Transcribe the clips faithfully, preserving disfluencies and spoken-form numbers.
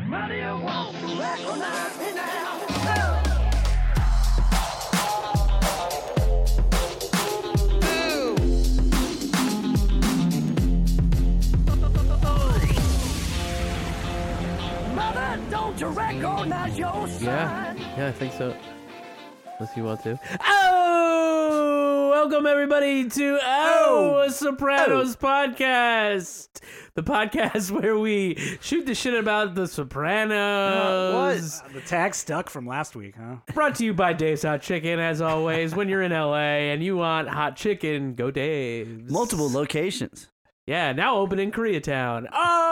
Money won't recognize me now. Mother, don't you recognize your son? Yeah, yeah, I think so. Unless you want to. Oh, welcome everybody to Oh, a Sopranos Oh. podcast, the podcast where we shoot the shit about the Sopranos. Uh, the tag stuck from last week, huh? Brought to you by Dave's Hot Chicken, as always. When you're in L A and you want hot chicken, go Dave's. Multiple locations. Yeah, now open in Koreatown.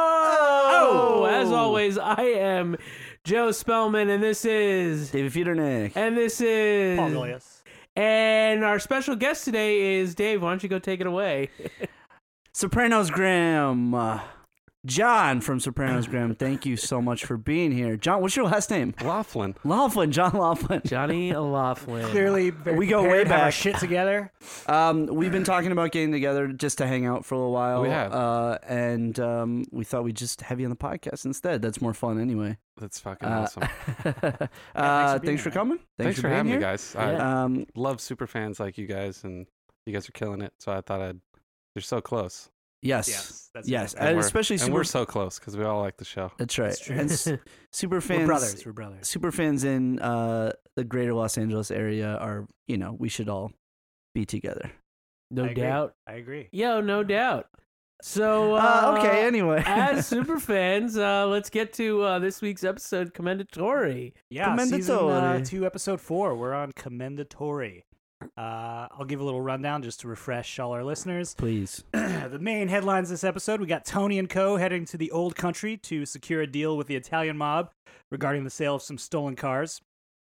Oh! Oh! As always, I am Joe Spellman, and this is... David Feudernick. And this is... Paul Goliath. And our special guest today is Dave. Why don't you go take it away? Sopranos Graham. Uh, John from Sopranos Graham, thank you so much for being here. John, what's your last name? Laughlin. Laughlin, John Laughlin. Johnny Laughlin. Clearly, very We go prepared, way have our back. shit together. Um, we've been talking about getting together just to hang out for a little while. We have. Uh, and um, we thought we'd just have you on the podcast instead. That's more fun anyway. That's fucking Uh, awesome. uh, for being thanks for here. coming. Thanks, for being having here. me, guys. Yeah. I Um, love super fans like you guys, and you guys are killing it. So I thought I'd. You're so close. yes. Yes, that's yes. exactly And we're- especially and super. we're so close because we all like the show. That's right. That's true. And s- super fans. We're brothers. We're brothers. super fans in uh, the greater Los Angeles area are, you know, we should all be together. No I agree. doubt. I agree. Yo, no doubt. So, uh, Uh, okay, anyway. as super fans, uh, let's get to uh, this week's episode, Commendatory. Yeah, season uh, Commendatory. two, episode four. We're on Commendatory. Uh, I'll give a little rundown just to refresh all our listeners. Please. The main headlines this episode, we got Tony and co. heading to the old country to secure a deal with the Italian mob regarding the sale of some stolen cars.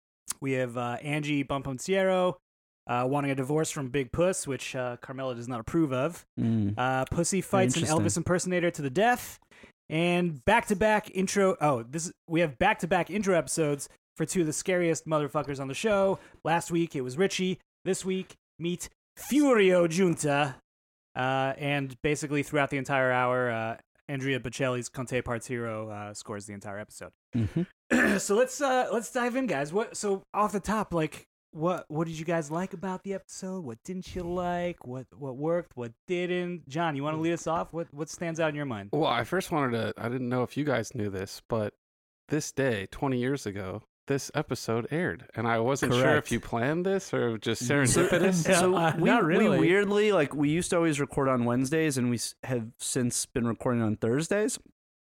We have uh, Angie Bomponciero uh, wanting a divorce from Big Puss, which uh, Carmela does not approve of. Mm. Uh, Pussy fights an interesting. Elvis impersonator to the death. And back-to-back intro... Oh, this is, we have back-to-back intro episodes for two of the scariest motherfuckers on the show. Last week, it was Richie. This week, meet Furio Giunta. Uh, and basically, throughout the entire hour, uh, Andrea Bocelli's Conte Partiro uh, scores the entire episode. Mm-hmm. So let's uh, let's dive in, guys. What? So off the top, like, what what did you guys like about the episode? What didn't you like? What what worked? What didn't? John, you want to lead us off? What what stands out in your mind? Well, I first wanted to. I didn't know if you guys knew this, but this day, twenty years ago, this episode aired, and I wasn't sure Correct. if you planned this or just serendipitous. Yeah, So uh, we, not really. we weirdly, like, we used to always record on Wednesdays, and we s- have since been recording on Thursdays.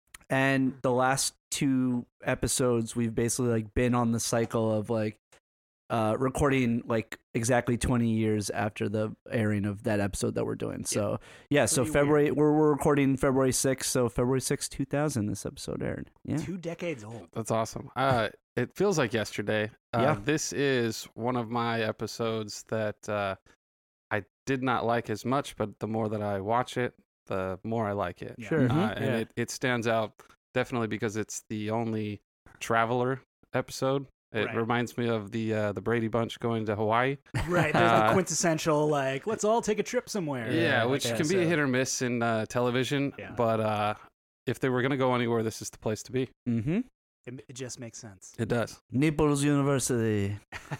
And the last two episodes, we've basically, like, been on the cycle of, like, uh, recording, like, exactly twenty years after the airing of that episode that we're doing. So, yeah, so Pretty February, we're, we're recording February sixth, so February sixth, two thousand, this episode aired. Yeah. Two decades old. That's awesome. Uh, it feels like yesterday. Uh, Yeah. This is one of my episodes that uh, I did not like as much, but the more that I watch it, the more I like it. Yeah. Sure. Uh, Mhm. and Yeah. it, it stands out definitely because it's the only traveler episode. It Right. reminds me of the uh, the Brady Bunch going to Hawaii. Right. There's the Uh, quintessential, like, let's all take a trip somewhere. Yeah, like which that, can be a so- hit or miss in uh, television. Yeah. But uh, if they were going to go anywhere, this is the place to be. Mm-hmm. It, it just makes sense. It does. Naples University.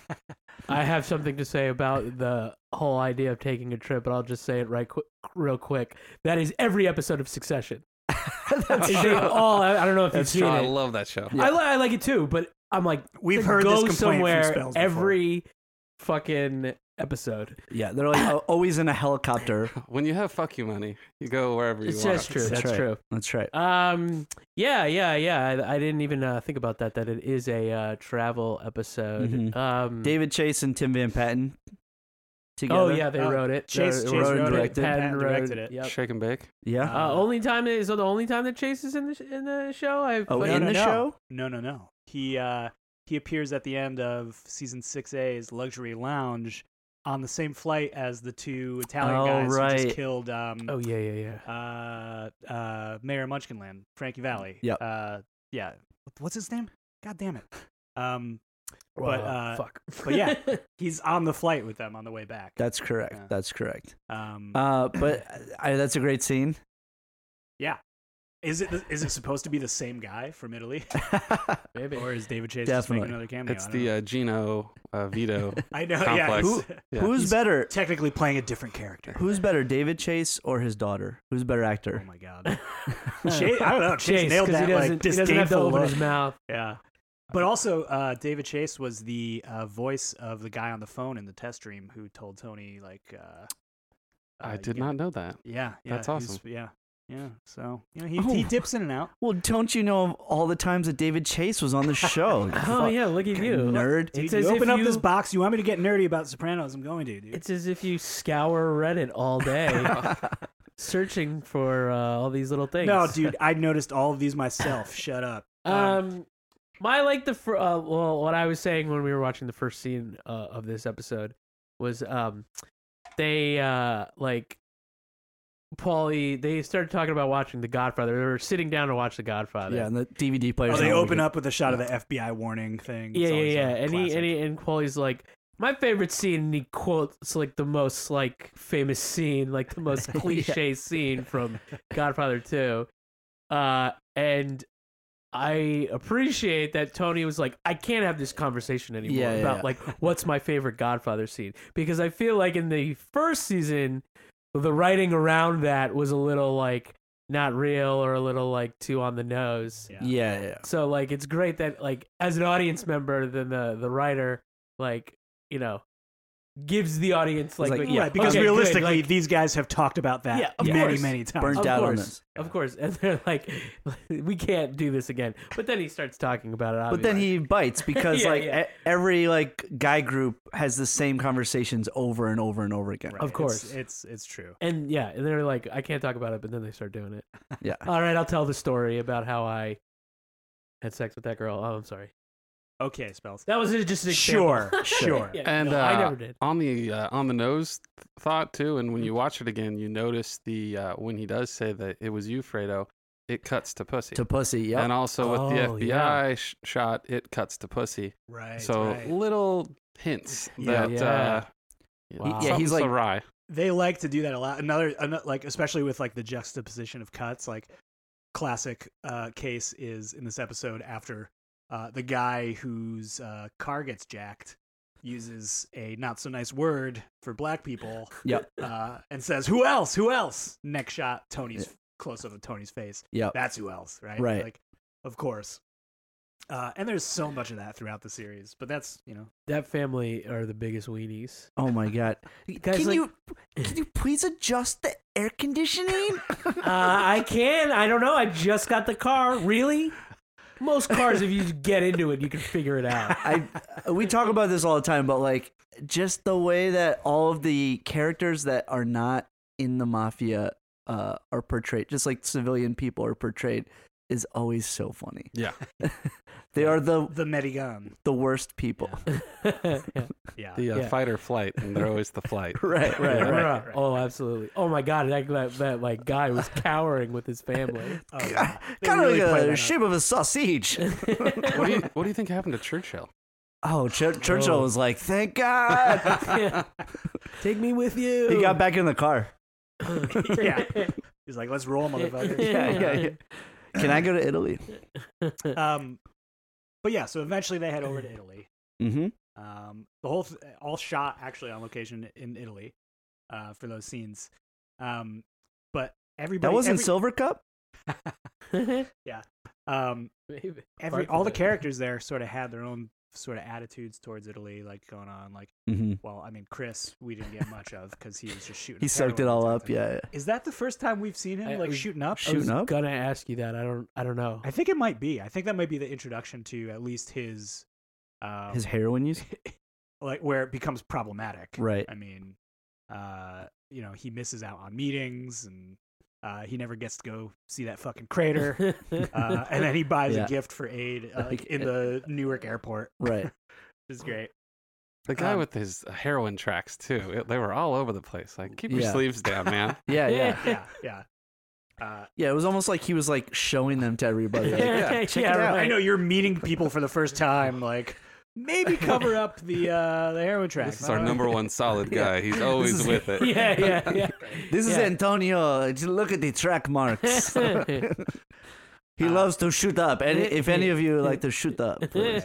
I have something to say about the whole idea of taking a trip, but I'll just say it right qu- real quick. That is every episode of Succession. That's They true. all, I I don't know if That's you've seen Oh, I it. love that show. I, li- I like it too, but I'm like, We've to heard go this complaint from somewhere Spells before. every fucking episode. Yeah, they're like al- always in a helicopter. When you have fuck you money, you go wherever you It's want. just true. That's That's right. true. That's right. Um, yeah, yeah, yeah. I, I didn't even uh, think about that. That it is a uh, travel episode. Mhm. Um, David Chase and Tim Van Patten together. Oh yeah, they Oh, wrote it. Chase, They Chase wrote and wrote directed. it. Patton Patton wrote directed it. Yep. Shake and bake. Yeah. Uh, only time is the only time that Chase is in the sh- in the show. I've Oh, but- in no, the no. show? No, no, no. He uh, he appears at the end of season six A's Luxury Lounge on the same flight as the two Italian Oh, guys who right. just killed um, Oh yeah, yeah, yeah. uh, uh, Mayor Munchkinland, Frankie Valli. Yep. Uh, yeah. What's his name? God damn it. Um, Well, but uh, fuck. but yeah, he's on the flight with them on the way back. That's correct. Yeah. That's correct. Um, Uh, but I, that's a great scene. yeah. Is it is it supposed to be the same guy from Italy, Maybe. or is David Chase just making Definitely. another cameo? It's I don't the know. uh, Gino uh, Vito. I know. complex. Yeah, Who, he's Yeah. Who's He's better? technically playing a different character. Who's better, David Chase or his daughter? Who's a better Oh actor? my god. Chase, I don't know. Chase, Chase, nailed 'cause that he like doesn't, he doesn't have to disdainful open look. his mouth. Yeah. But also, uh, David Chase was the uh, voice of the guy on the phone in the test stream who told Tony, like, uh, I uh, did you- not know that. Yeah, yeah, That's he's- awesome. Yeah, yeah. So you know, he Oh. he dips in and out. Well, don't you know all the times that David Chase was on the show? Oh yeah, look at you, Nerd. Dude, It's you as open if up you, this box. You want me to get nerdy about Sopranos? I'm going to, dude. It's as if you scour Reddit all day, searching for uh, all these little things. No, dude, I noticed all of these myself. Shut up. Um, my like the fir- uh, well, what I was saying when we were watching the first scene uh, of this episode was um, they uh like Paulie. They started talking about watching The Godfather. They were sitting down to watch The Godfather. Yeah, and the D V D players. Oh, they open up with a shot of the F B I warning thing. It's Yeah, yeah, always a yeah. And he, classic. and he and Paulie's like, my favorite scene, and he quotes like the most like famous scene, like the most cliche scene from Godfather two. Uh, and I appreciate that Tony was like, I can't have this conversation anymore Yeah, yeah, about yeah. like what's my favorite Godfather scene, because I feel like in the first season, the writing around that was a little like not real or a little like too on the nose. Yeah. Yeah, yeah. So like it's great that like as an audience member, then the the writer like you know gives the audience like, like, like, yeah, Right, because okay, good, realistically, like, these guys have talked about that Yeah, of many, course. many times. Burnt of out on course, this. of course, and they're like, we can't do this again. But then he starts talking about it. But then obviously. he bites because Yeah, like yeah. e- every like guy group has the same conversations over and over and over again. Right, Of course. it's, it's it's true. and yeah, and they're like, I can't talk about it. But then they start doing it. Yeah. All right, I'll tell the story about how I had sex with that girl. Oh, I'm sorry. Okay, Spells. That was just an example. Sure, sure. Yeah, And no, uh, I never did. on the uh, on the nose th- thought too. And when you watch it again, you notice the uh, when he does say that it was you, Fredo, it cuts to pussy. To pussy, yeah. And also with the Oh, F B I sh- shot, it cuts to pussy. Right. so right. little hints Yeah. that Yeah. uh, Wow. Yeah, he's something's like- awry. They like to do that a lot. Another, ano- like especially with like the juxtaposition of cuts. Like classic uh, case is in this episode after uh, the guy whose uh, car gets jacked uses a not so nice word for black people. Yep. Uh, and says, "Who else? Who else?" Next shot, Tony's close up of Tony's face. Yep. That's who else, right? Right. Like, of course. Uh, and there's so much of that throughout the series, but that's you know That family are the biggest weenies. Oh my god. Guys, can like- you can you please adjust the air conditioning? Uh, I can. I don't know. I just got the car. Really? Most cars, if you get into it, you can figure it out. I we talk about this all the time, but like just the way that all of the characters that are not in the mafia uh, are portrayed, just like civilian people are portrayed, is always so funny. Yeah. They are the the Medigan. the worst people. yeah. Yeah. The uh, Yeah. fight or flight, and they're always the flight. Right, right, Yeah. right. right. Oh, absolutely. Oh my god, that that, that like guy was cowering with his family. Oh, yeah. They Kind really of play like that a up. shape of a sausage. What do you What do you think happened to Churchill? Oh, Ch- Churchill Oh. was like, "Thank God." Yeah. Take me with you. He got back in the car. Yeah. He's like, let's roll, motherfuckers. Yeah, yeah, yeah. Can I go to Italy? Um, but yeah, so eventually they head over to Italy. Mm-hmm. Um, the whole th- all shot actually on location in Italy, uh, for those scenes. Um, but everybody That wasn't every, Silver Cup. um, Maybe. every Parts all of the it. characters there sort of had their own sort of attitudes towards Italy, like going on. Like, Mm-hmm. well, I mean, Chris, we didn't get much of because he was just shooting. He soaked it heroin all all the up. time. Yeah, yeah. Is that the first time we've seen him I- like I- shooting up? I Shooting was up? gonna ask you that. I don't. I don't know. I think it might be. I think that might be the introduction to at least his, um, His heroin use. like where it becomes problematic. Right. I mean, uh, you know, he misses out on meetings and uh, he never gets to go see that fucking crater. uh, and then he buys Yeah. a gift for aid uh, like in the Newark airport. Right. Which is great. The guy Um, with his heroin tracks too. It, they were all over the place. Like, keep your Yeah. sleeves down, man. Yeah, yeah. Yeah, yeah. Uh, Yeah, it was almost like he was like showing them to everybody. Like, yeah, check Yeah, it out. right. I know you're meeting people for the first time. Like, maybe cover up the uh, the heroin tracks. This is our number one solid guy. He's This always is- with it. yeah, yeah, yeah. This is Yeah. Antonio. Just look at the track marks. He Uh, loves to shoot up. And if any of you like to shoot up,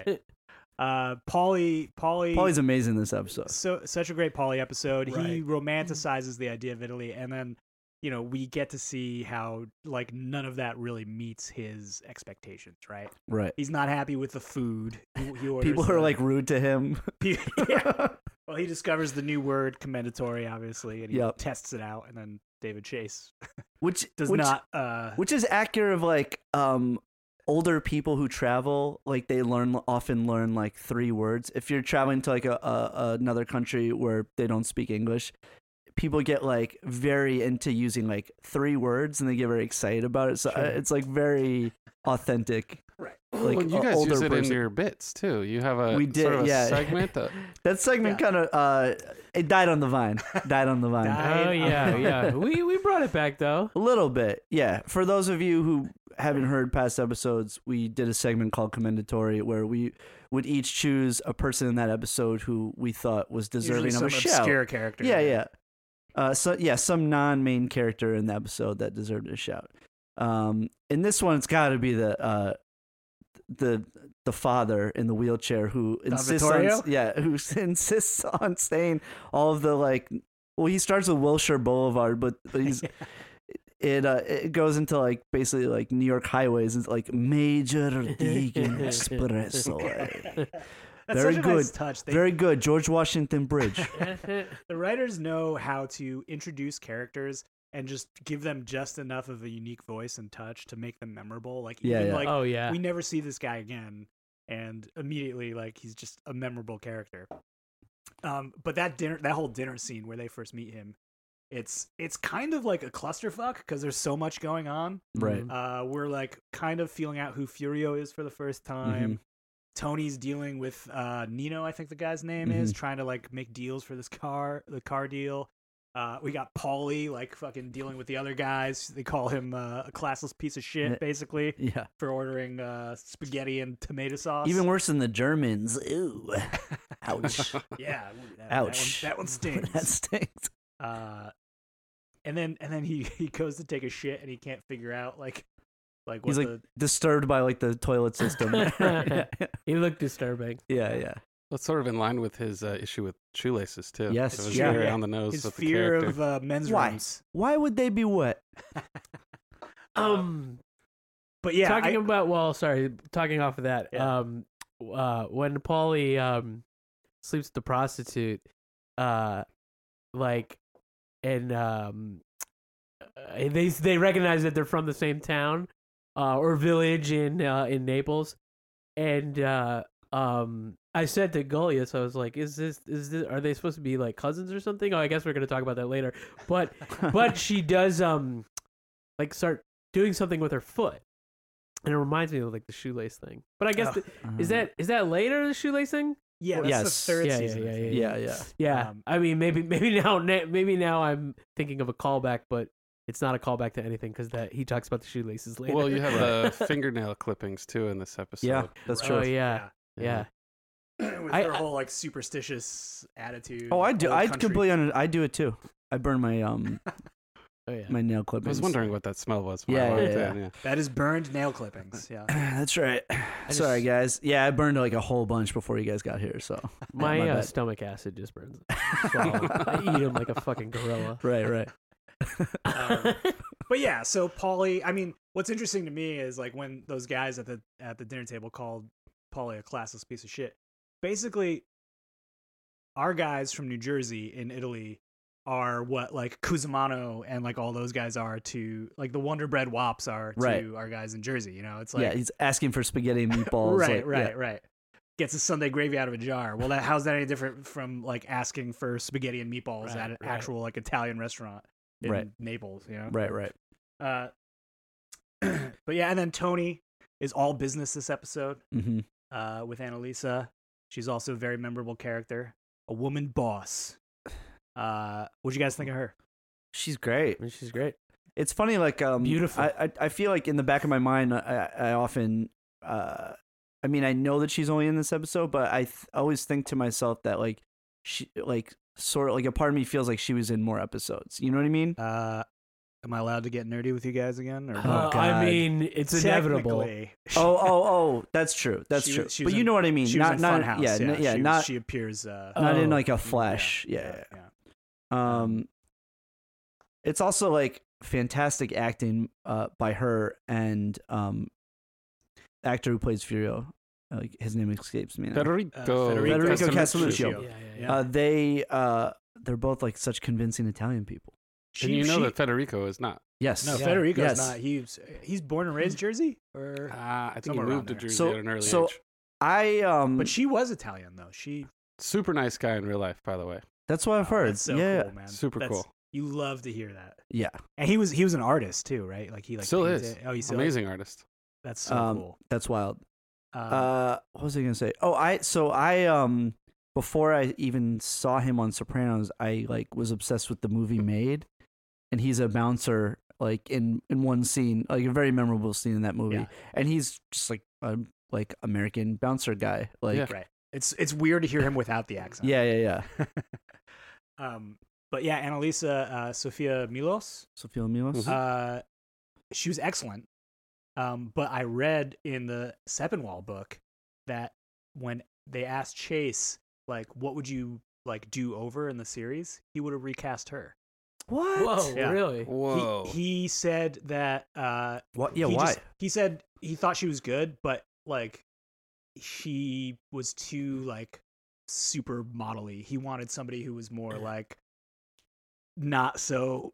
Uh, Paulie, Paulie, Paulie's amazing this episode. so such a great Paulie episode. He Right. romanticizes the idea of Italy, and then you know we get to see how like none of that really meets his expectations. Right? Right. He's not happy with the food. He, he orders People are the- like rude to him. yeah. Well, he discovers the new word commendatory, obviously, and he Yep. tests it out, and then David Chase Which does which, not. Uh, which is accurate of like um older people who travel, like they learn often learn like three words. If you're traveling to like a, a another country where they don't speak English, people get like very into using like three words and they get very excited about it. So Sure. uh, it's like very authentic. Right. Like well, you a guys older use it in person. your bits too. You have a We did, sort of a yeah. segment. That, That segment Yeah. kind of uh it died on the vine. Died on the vine. Died. Oh yeah, yeah. We we brought it back though. A little bit, yeah. For those of you who haven't heard past episodes, we did a segment called Commendatory where we would each choose a person in that episode who we thought was deserving usually of some a shout. obscure character. Yeah, yeah. Uh, so yeah, some non-main character in the episode that deserved a shout. Um, in this one, it's got to be the uh, the the father in the wheelchair who insists on Vittorio? yeah who insists on saying all of the like. Well, he starts with Wilshire Boulevard, but, but he's it uh, it goes into like basically like New York highways. It's like Major Deegan Expressway. That's Very such a good. nice touch. They, Very good, George Washington Bridge. the writers know how to introduce characters and just give them just enough of a unique voice and touch to make them memorable. Like Yeah, even yeah. like Oh yeah. we never see this guy again, and immediately like he's just a memorable character. Um, but that dinner, that whole dinner scene where they first meet him, it's it's kind of like a clusterfuck because there's so much going on. Right. Uh, we're like kind of feeling out who Furio is for the first time. Tony's dealing with uh, Nino, I think the guy's name is, trying to like make deals for this car, the car deal. Uh, we got Paulie like fucking dealing with the other guys. They call him uh, a classless piece of Yeah. shit, basically, Yeah. for ordering uh, spaghetti and tomato sauce. Even worse than the Germans. Ooh. Ouch. yeah, ooh, that, Ouch. That one, that one stings. that stinks. uh, and then and then he, he goes to take a shit and he can't figure out like like what He's like the disturbed by like the toilet system. yeah, He looked disturbing. yeah, yeah. that's sort of in line with his uh, issue with shoelaces too. Yes, it was yeah. very Yeah. on the nose his with the fear character. of uh, men's Why? rooms. Why would they be wet? Um, But yeah, talking I, about well, sorry, talking off of that. Yeah. Um, uh, when Paulie um sleeps with the prostitute, uh, like, and um, uh, they they recognize that they're from the same town, uh, or village in uh, in Naples, and uh, um, I said to Goliath, I was like, "Is this is this? Are they supposed to be like cousins or something?" Oh, I guess we're gonna talk about that later. But but she does um, like start doing something with her foot. And it reminds me of like the shoelace thing. But I guess Oh. the, is that is that later the shoelace thing? yeah, that's Yes. the third Yeah, yeah, season. I yeah, think. yeah, yeah. Yeah. Um, I mean, maybe maybe now na- maybe now I'm thinking of a callback, but it's not a callback to anything because that he talks about the shoelaces later. Well, you have the fingernail clippings too in this episode. Yeah, that's true. Oh yeah, yeah. With I- their I- whole like superstitious attitude. Oh, I do. old I country- completely. Under, I do it too. I burn my um Oh yeah. my nail I clippings. was wondering what that smell was. When Yeah, I walked yeah, in, yeah. yeah. That is burned nail clippings. Yeah. That's right. just- Sorry, guys. Yeah, I burned like a whole bunch before you guys got here. So my my uh, bad. stomach acid just burns. Swallow. I eat him like a fucking gorilla. right, right. Um, But yeah, so Paulie. I mean, what's interesting to me is like when those guys at the at the dinner table called Paulie a classless piece of shit. Basically, our guys from New Jersey in Italy are what like Cusimano and like all those guys are to like the Wonder Bread Wops are to Right. our guys in Jersey. You know, it's like yeah, he's asking for spaghetti and meatballs. right, like, right, yeah. right. Gets a Sunday gravy out of a jar. Well, that how's that any different from like asking for spaghetti and meatballs Right, at an right. actual like Italian restaurant in Right. Naples? You know, Right, right. Uh, but yeah, and then Tony is all business this episode Mm-hmm. uh, with Annalisa. She's also a very memorable character, a woman boss. Uh, what'd you guys think of her? She's great. I mean, she's great. It's funny, like um, Beautiful. I, I I feel like in the back of my mind, I I often uh I mean, I know that she's only in this episode, but I th- always think to myself that like she like sort of like a part of me feels like she was in more episodes. You know what I mean? Uh, am I allowed to get nerdy with you guys again? Or Uh, Oh, I God. mean, it's inevitable. Technically, Oh, oh, oh, that's true. That's she true. was- she But was you in- know what I mean? she was not in not Funhouse. yeah, yeah, n- yeah, she, not she appears. Uh, not in Oh. like a flash. Yeah. yeah, yeah. yeah. Um, it's also like fantastic acting uh by her and um actor who plays Furio. Like his name escapes me now. Federico, Federico Federico Castelluccio. Castelluccio. Yeah, yeah, yeah. Uh, they uh they're both like such convincing Italian people. And you know she- that Federico is not. Yes. No, Yeah. Federico's Yes. not. He's he's born and raised Jersey, or Uh, I think he Somewhere moved to around there. Jersey So- at an early so- age. I um. but she was Italian though. She Super nice guy in real life, by the way. that's what I've oh, heard. That's so yeah. cool, man. Super That's- cool. You love to hear that. Yeah. And he was he was an artist too, right? Like he like Still painted- is. Oh, he's still Amazing artist. That's so Um, cool. That's wild. Um, Uh, what was I gonna say? Oh, I so I um before I even saw him on Sopranos, I like was obsessed with the movie Made, and he's a bouncer like in in one scene, like a very memorable scene in that movie, Yeah. and he's just like a like American bouncer guy, like Yeah. right. It's it's weird to hear him without the accent. yeah, yeah, yeah. um, but yeah, Annalisa uh, Sofia Milos, Sophia Milos. Mhm. uh, she was excellent. Um, but I read in the Seppenwall book that when they asked Chase, like, what would you like do over in the series, he would have recast her. What? Whoa, Yeah. really? Whoa. He, he said that. Uh, What? Yeah, he why? just- he said he thought she was good, but like she was too like super modelly. He wanted somebody who was more like not so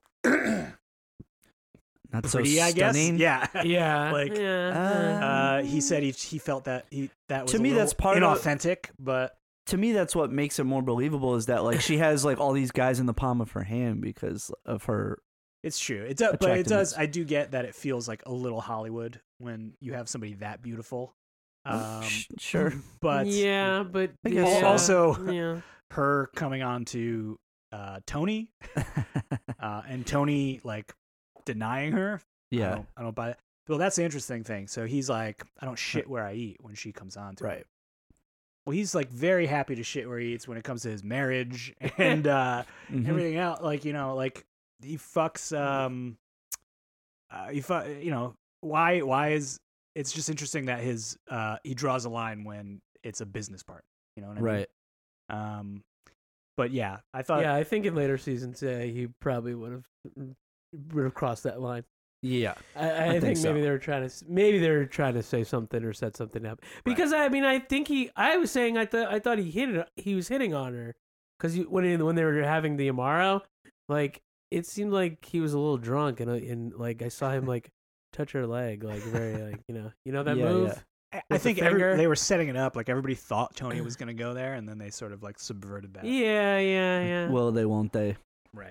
Not so pretty, I guess. stunning. Yeah. Yeah. Like, yeah. Uh, he said he he felt that he that was To a me, little that's part of- inauthentic, but To me, that's what makes it more believable. Is that like she has like all these guys in the palm of her hand because of her. it's true. It does, but it does. Attractiveness. I do get that it feels like a little Hollywood when you have somebody that beautiful. Um, Sh- sure. but yeah, but I guess al- yeah. also yeah. her coming on to uh, Tony uh, and Tony like denying her. I yeah. don't, I don't buy it. Well, that's the interesting thing. So he's like, I don't shit where I eat when she comes on to him. Right. Well, he's like very happy to shit where he eats when it comes to his marriage and uh, Mhm. everything else. Like, you know, like he fucks. Um, uh, he fu- You know, why? Why is it's just interesting that his uh, he draws a line when it's a business part. You know what I mean? Right. Um, but yeah, I thought. yeah, I think in later seasons, uh, he probably would have would have crossed that line. Yeah. I, I, I think, think so. maybe they were trying to s- maybe they were trying to say something or set something up because I mean I think he I was saying I thought I thought he hit it he was hitting on her because when he, when they were having the Amaro, like it seemed like he was a little drunk and uh, and like I saw him like touch her leg like very like you know you know that Yeah, move. yeah. I- I with the think every, finger. they were setting it up. Like everybody thought Tony was going to go there, and then they sort of like subverted that. Yeah, yeah, yeah. Will they? Won't they? Right.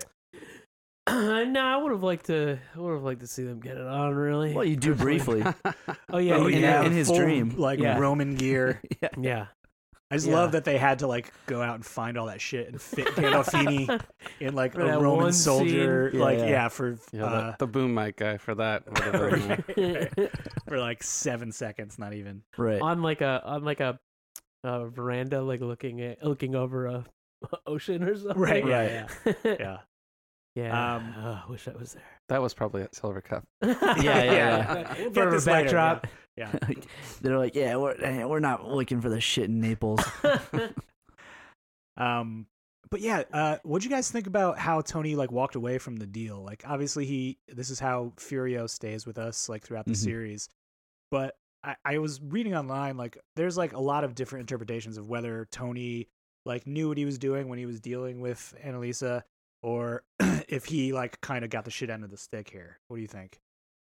no, I would have liked to. I would have liked to see them get it on. Really. Well, you do briefly. Oh yeah, Oh, you in- do. yeah, in his full, dream. like Yeah. Roman gear. yeah. Yeah. I just Yeah. love that they had to like go out and find all that shit and fit Gandolfini in like For a that Roman one soldier, scene. like Yeah, yeah, yeah. for Yeah, uh, the, the boom mic guy for that. would have been- for like seven seconds, not even. Right. on like a on like a, a veranda, like looking at looking over a ocean or something. Right, Right. Yeah, yeah. yeah. yeah. Um, oh, I wish I was there. that was probably at Silver Cup. yeah, yeah, yeah. We'll For get a this later, backdrop. Yeah. Like, they're like, yeah, we're eh, we're not looking for the shit in Naples. Um, but yeah, uh, what'd you guys think about how Tony like walked away from the deal? Like, obviously, he this is how Furio stays with us like throughout the Mhm. series. But I, I was reading online, like, there's like a lot of different interpretations of whether Tony like knew what he was doing when he was dealing with Annalisa, or if he like kind of got the shit end of the stick here. What do you think?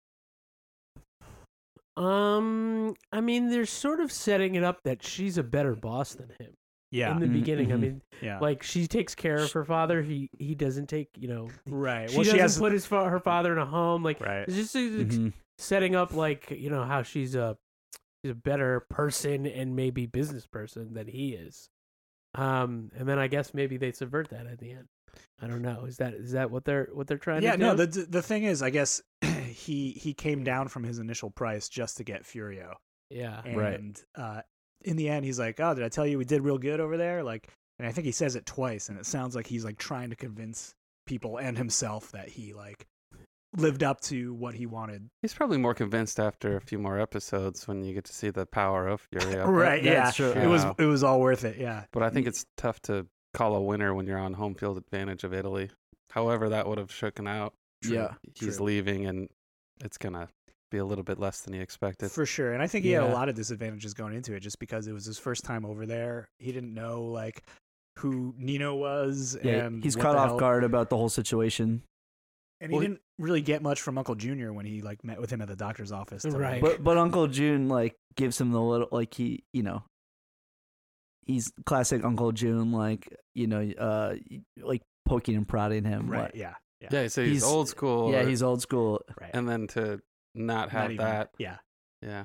Um, I mean, they're sort of setting it up that she's a better boss than him Yeah, in the Mm, beginning. I mhm. mean, yeah, like she takes care of her father. He he doesn't take. You know, right. she well, doesn't she has put his fa- her father in a home. Like right. it's just uh, Mhm. setting up like you know how she's a she's a better person and maybe business person than he is. Um, and then I guess maybe they subvert that at the end. I don't know. Is that is that what they're what they're trying Yeah, to do? no. The the thing is, I guess he he came down from his initial price just to get Furio. Yeah. And Right. uh, in the end, he's like, "Oh, did I tell you we did real good over there?" Like, and I think he says it twice, and it sounds like he's like trying to convince people and himself that he like lived up to what he wanted. He's probably more convinced after a few more episodes when you get to see the power of Fury. Right? Yeah, that's true. it was Yeah. it was all worth it. Yeah. But I think it's tough to call a winner when you're on home field advantage of Italy. However, that would have shooken out. Yeah. He's True. leaving, and it's gonna be a little bit less than he expected. For sure. And I think he had a Yeah. lot of disadvantages going into it just because it was his first time over there. He didn't know like who Nino was Yeah, and he's what caught the off hell- guard about the whole situation. And he Well, he- didn't really get much from Uncle Junior when he like met with him at the doctor's office. to, Right. like- But but Uncle June like gives him the little like he you know he's classic Uncle June like you know uh like poking and prodding him. right. like- Yeah. Yeah. Yeah, so he's, He's- old school. yeah, or- he's old school. Right. and then to not have Not even- that. Yeah. Yeah.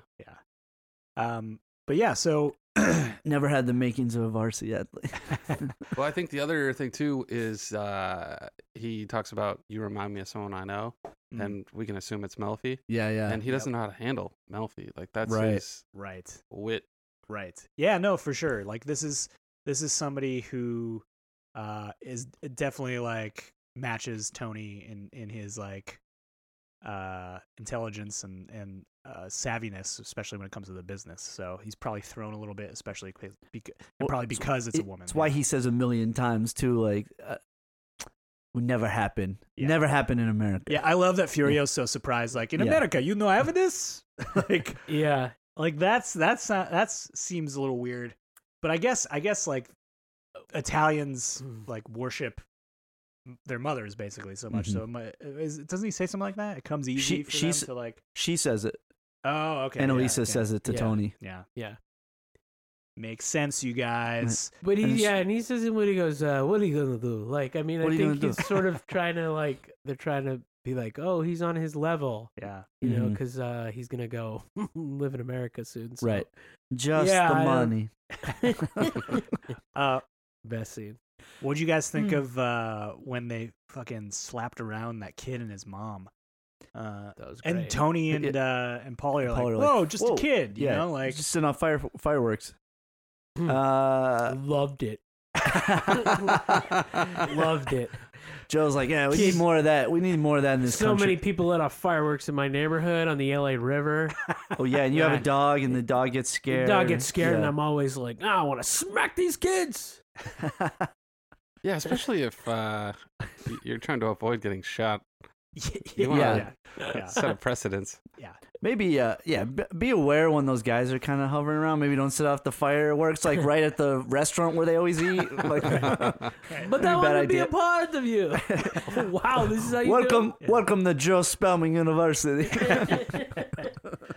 Um, but yeah, so Never had the makings of a varsity athlete. Well, I think the other thing too is uh, he talks about you remind me of someone I know, Mm. and we can assume it's Melfi, yeah, yeah. and he doesn't know how to handle Melfi. Like that's Right. his right, wit. right, yeah, no, for sure. Like this is this is somebody who uh is definitely like matches Tony in in his like uh intelligence and and uh savviness, especially when it comes to the business. So he's probably thrown a little bit, especially because, and Well, probably it's- because it's a It- woman. It's why yeah. he says a million times too, like, uh, would never happen. Yeah. Never happen in America. Yeah, I love that Furio's so surprised. Like in Yeah. America, you know evidence. like Yeah. like that's that's not, that's seems a little weird. But I guess I guess like Italians Mm. like worship their mothers basically so much. Mhm. So my, is, doesn't he say something like that? It comes easy She- for she's- them to like. She says it, Oh, okay. and yeah, Elisa okay. says it to Yeah. Tony. Yeah, Yeah. makes sense, you guys. But he, And it's- yeah, and he says it when he goes, uh, "What are you gonna do?" Like, I mean, What I are you think gonna he's do? sort of trying to like, they're trying to be like, "Oh, he's on his level," Yeah, you know, Mhm. because uh, he's gonna go live in America soon. So. Right. Just Yeah, the I don't- money. uh, Best scene. what'd you guys think Hmm. of uh when they fucking slapped around that kid and his mom? Uh, That was great. and Tony and It- uh and Paulie are like, Paulie are like, "Whoa, just "Whoa." a kid," you yeah, know, like just sitting off fire fireworks. Hmm. uh, Loved it. Loved it. Joe's like, yeah, we Kid- need more of that. We need more of that in this So country. many people let off fireworks in my neighborhood on the L A River. Oh yeah, and you have Yeah. a dog, and the dog gets The scared. dog gets scared, and Yeah. I'm always like, "Ah, I want to smack these kids." Yeah, especially if uh, y- you're trying to avoid getting shot. You yeah, wanna yeah, Set a precedence. yeah. Maybe, uh, yeah, b- be aware when those guys are kind of hovering around. Maybe don't set off the fireworks like right at the restaurant where they always eat. Like, But Pretty I want bad to be idea. a part of you. Wow, this is how you welcome, Yeah. welcome to Joe Spelman University. do it.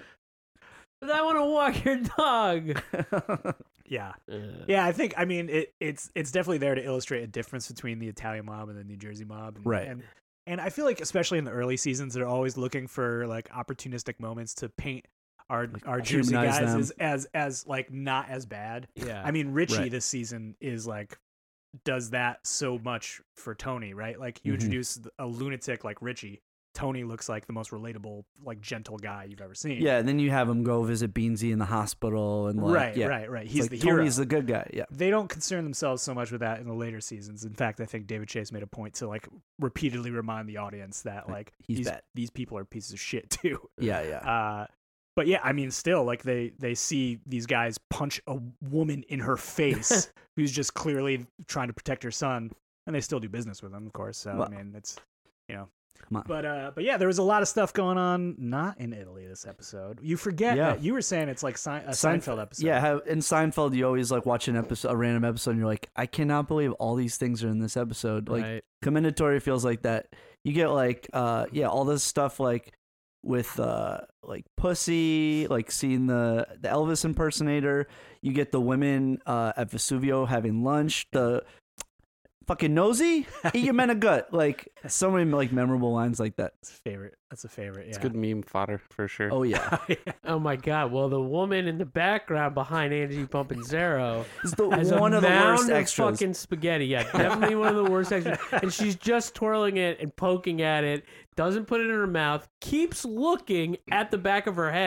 But I want to walk your dog. Yeah. Uh, Yeah, I think I mean it, it's it's definitely there to illustrate a difference between the Italian mob and the New Jersey mob. And, Right. And and I feel like especially in the early seasons, they're always looking for like opportunistic moments to paint our our Jersey humanize guys them. as, as as like not as bad. yeah. I mean, Richie Right. this season is like does that so much for Tony, right? Like you Mhm. introduce a lunatic like Richie. Tony looks like the most relatable, like gentle guy you've ever seen. Yeah, and then you have him go visit Beansy in the hospital, and like, right, yeah, right, right. It's He's like the hero. Tony's the good guy. Yeah, They don't concern themselves so much with that in the later seasons. In fact, I think David Chase made a point to like repeatedly remind the audience that like He's these bad. these people are pieces of shit too. yeah, yeah. Uh, but yeah, I mean, still like they they see these guys punch a woman in her face who's just clearly trying to protect her son, and they still do business with them, of course. So Well, I mean, it's you know. Come on. But uh, but yeah, there was a lot of stuff going on not in Italy this episode. You forget Yeah. that you were saying it's like Sein- a Seinf- Seinfeld episode. Yeah, how, in Seinfeld, you always like watch an episode, a random episode, and you're like, I cannot believe all these things are in this episode. Like, right. Commendatory feels like that. You get like, uh, yeah, all this stuff like with uh, like Pussy, like seeing the the Elvis impersonator. You get the women uh, at Vesuvio having lunch. The fucking nosy, eat your men a gut. Like so many like memorable lines like that. That's a favorite. That's a favorite. It's yeah. good meme fodder for sure. Oh yeah, Oh my God! Well, the woman in the background behind Angie pumping Zero it's the has one a of the mound worst of extras. fucking spaghetti. Yeah, definitely one of the worst extras. And she's just twirling it and poking at it. Doesn't put it in her mouth. Keeps looking at the back of her head.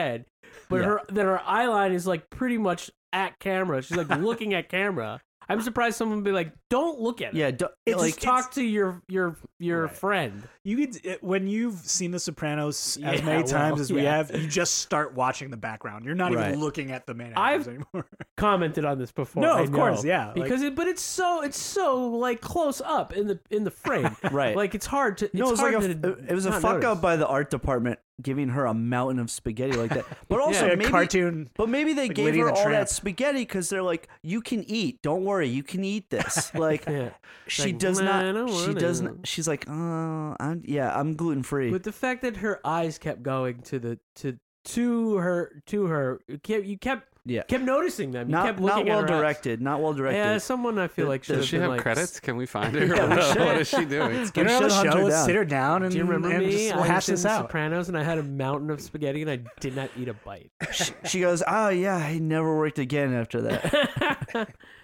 but Yeah. her then her eye line is like pretty much at camera. She's like looking at camera. I'm surprised someone would be like, "Don't look at it. Yeah, do, It's like Just talk to your your your Right. friend." You could it, when you've seen The Sopranos as Yeah, many well, times as we yeah. have, you just start watching the background. You're not Right. even looking at the main I've- actors anymore. Commented on this before. No, I of course, know. yeah, like- Because it, but it's so it's so like close up in the in the frame. right. Like it's hard to. It's no, it was hard like a, to it was a not fuck notice. up by the art department giving her a mountain of spaghetti like that. But also Yeah, a maybe cartoon. But maybe they Like gave Lady her and the all Tramp. that spaghetti because they're like, you can eat. Don't worry, you can eat this. Like Yeah. she Like, does "Nah, I not. don't She wanna." doesn't. She's like, uh, I'm yeah, I'm gluten free. But the fact that her eyes kept going to the to to her to her, you kept you kept Yeah, kept noticing them. You not kept not looking at well her eyes. directed. Not well directed. Yeah, someone I feel The- like the- should Does have she been have like, credits? Can we find her? Yeah, we what, should. what is she doing? Get We her on should the hunt show. her Let's down. sit her down and, Do you remember and me? just I hash was in this The out. Sopranos and I had a mountain of spaghetti and I did not eat a bite. she, she goes, oh yeah, I never worked again after that.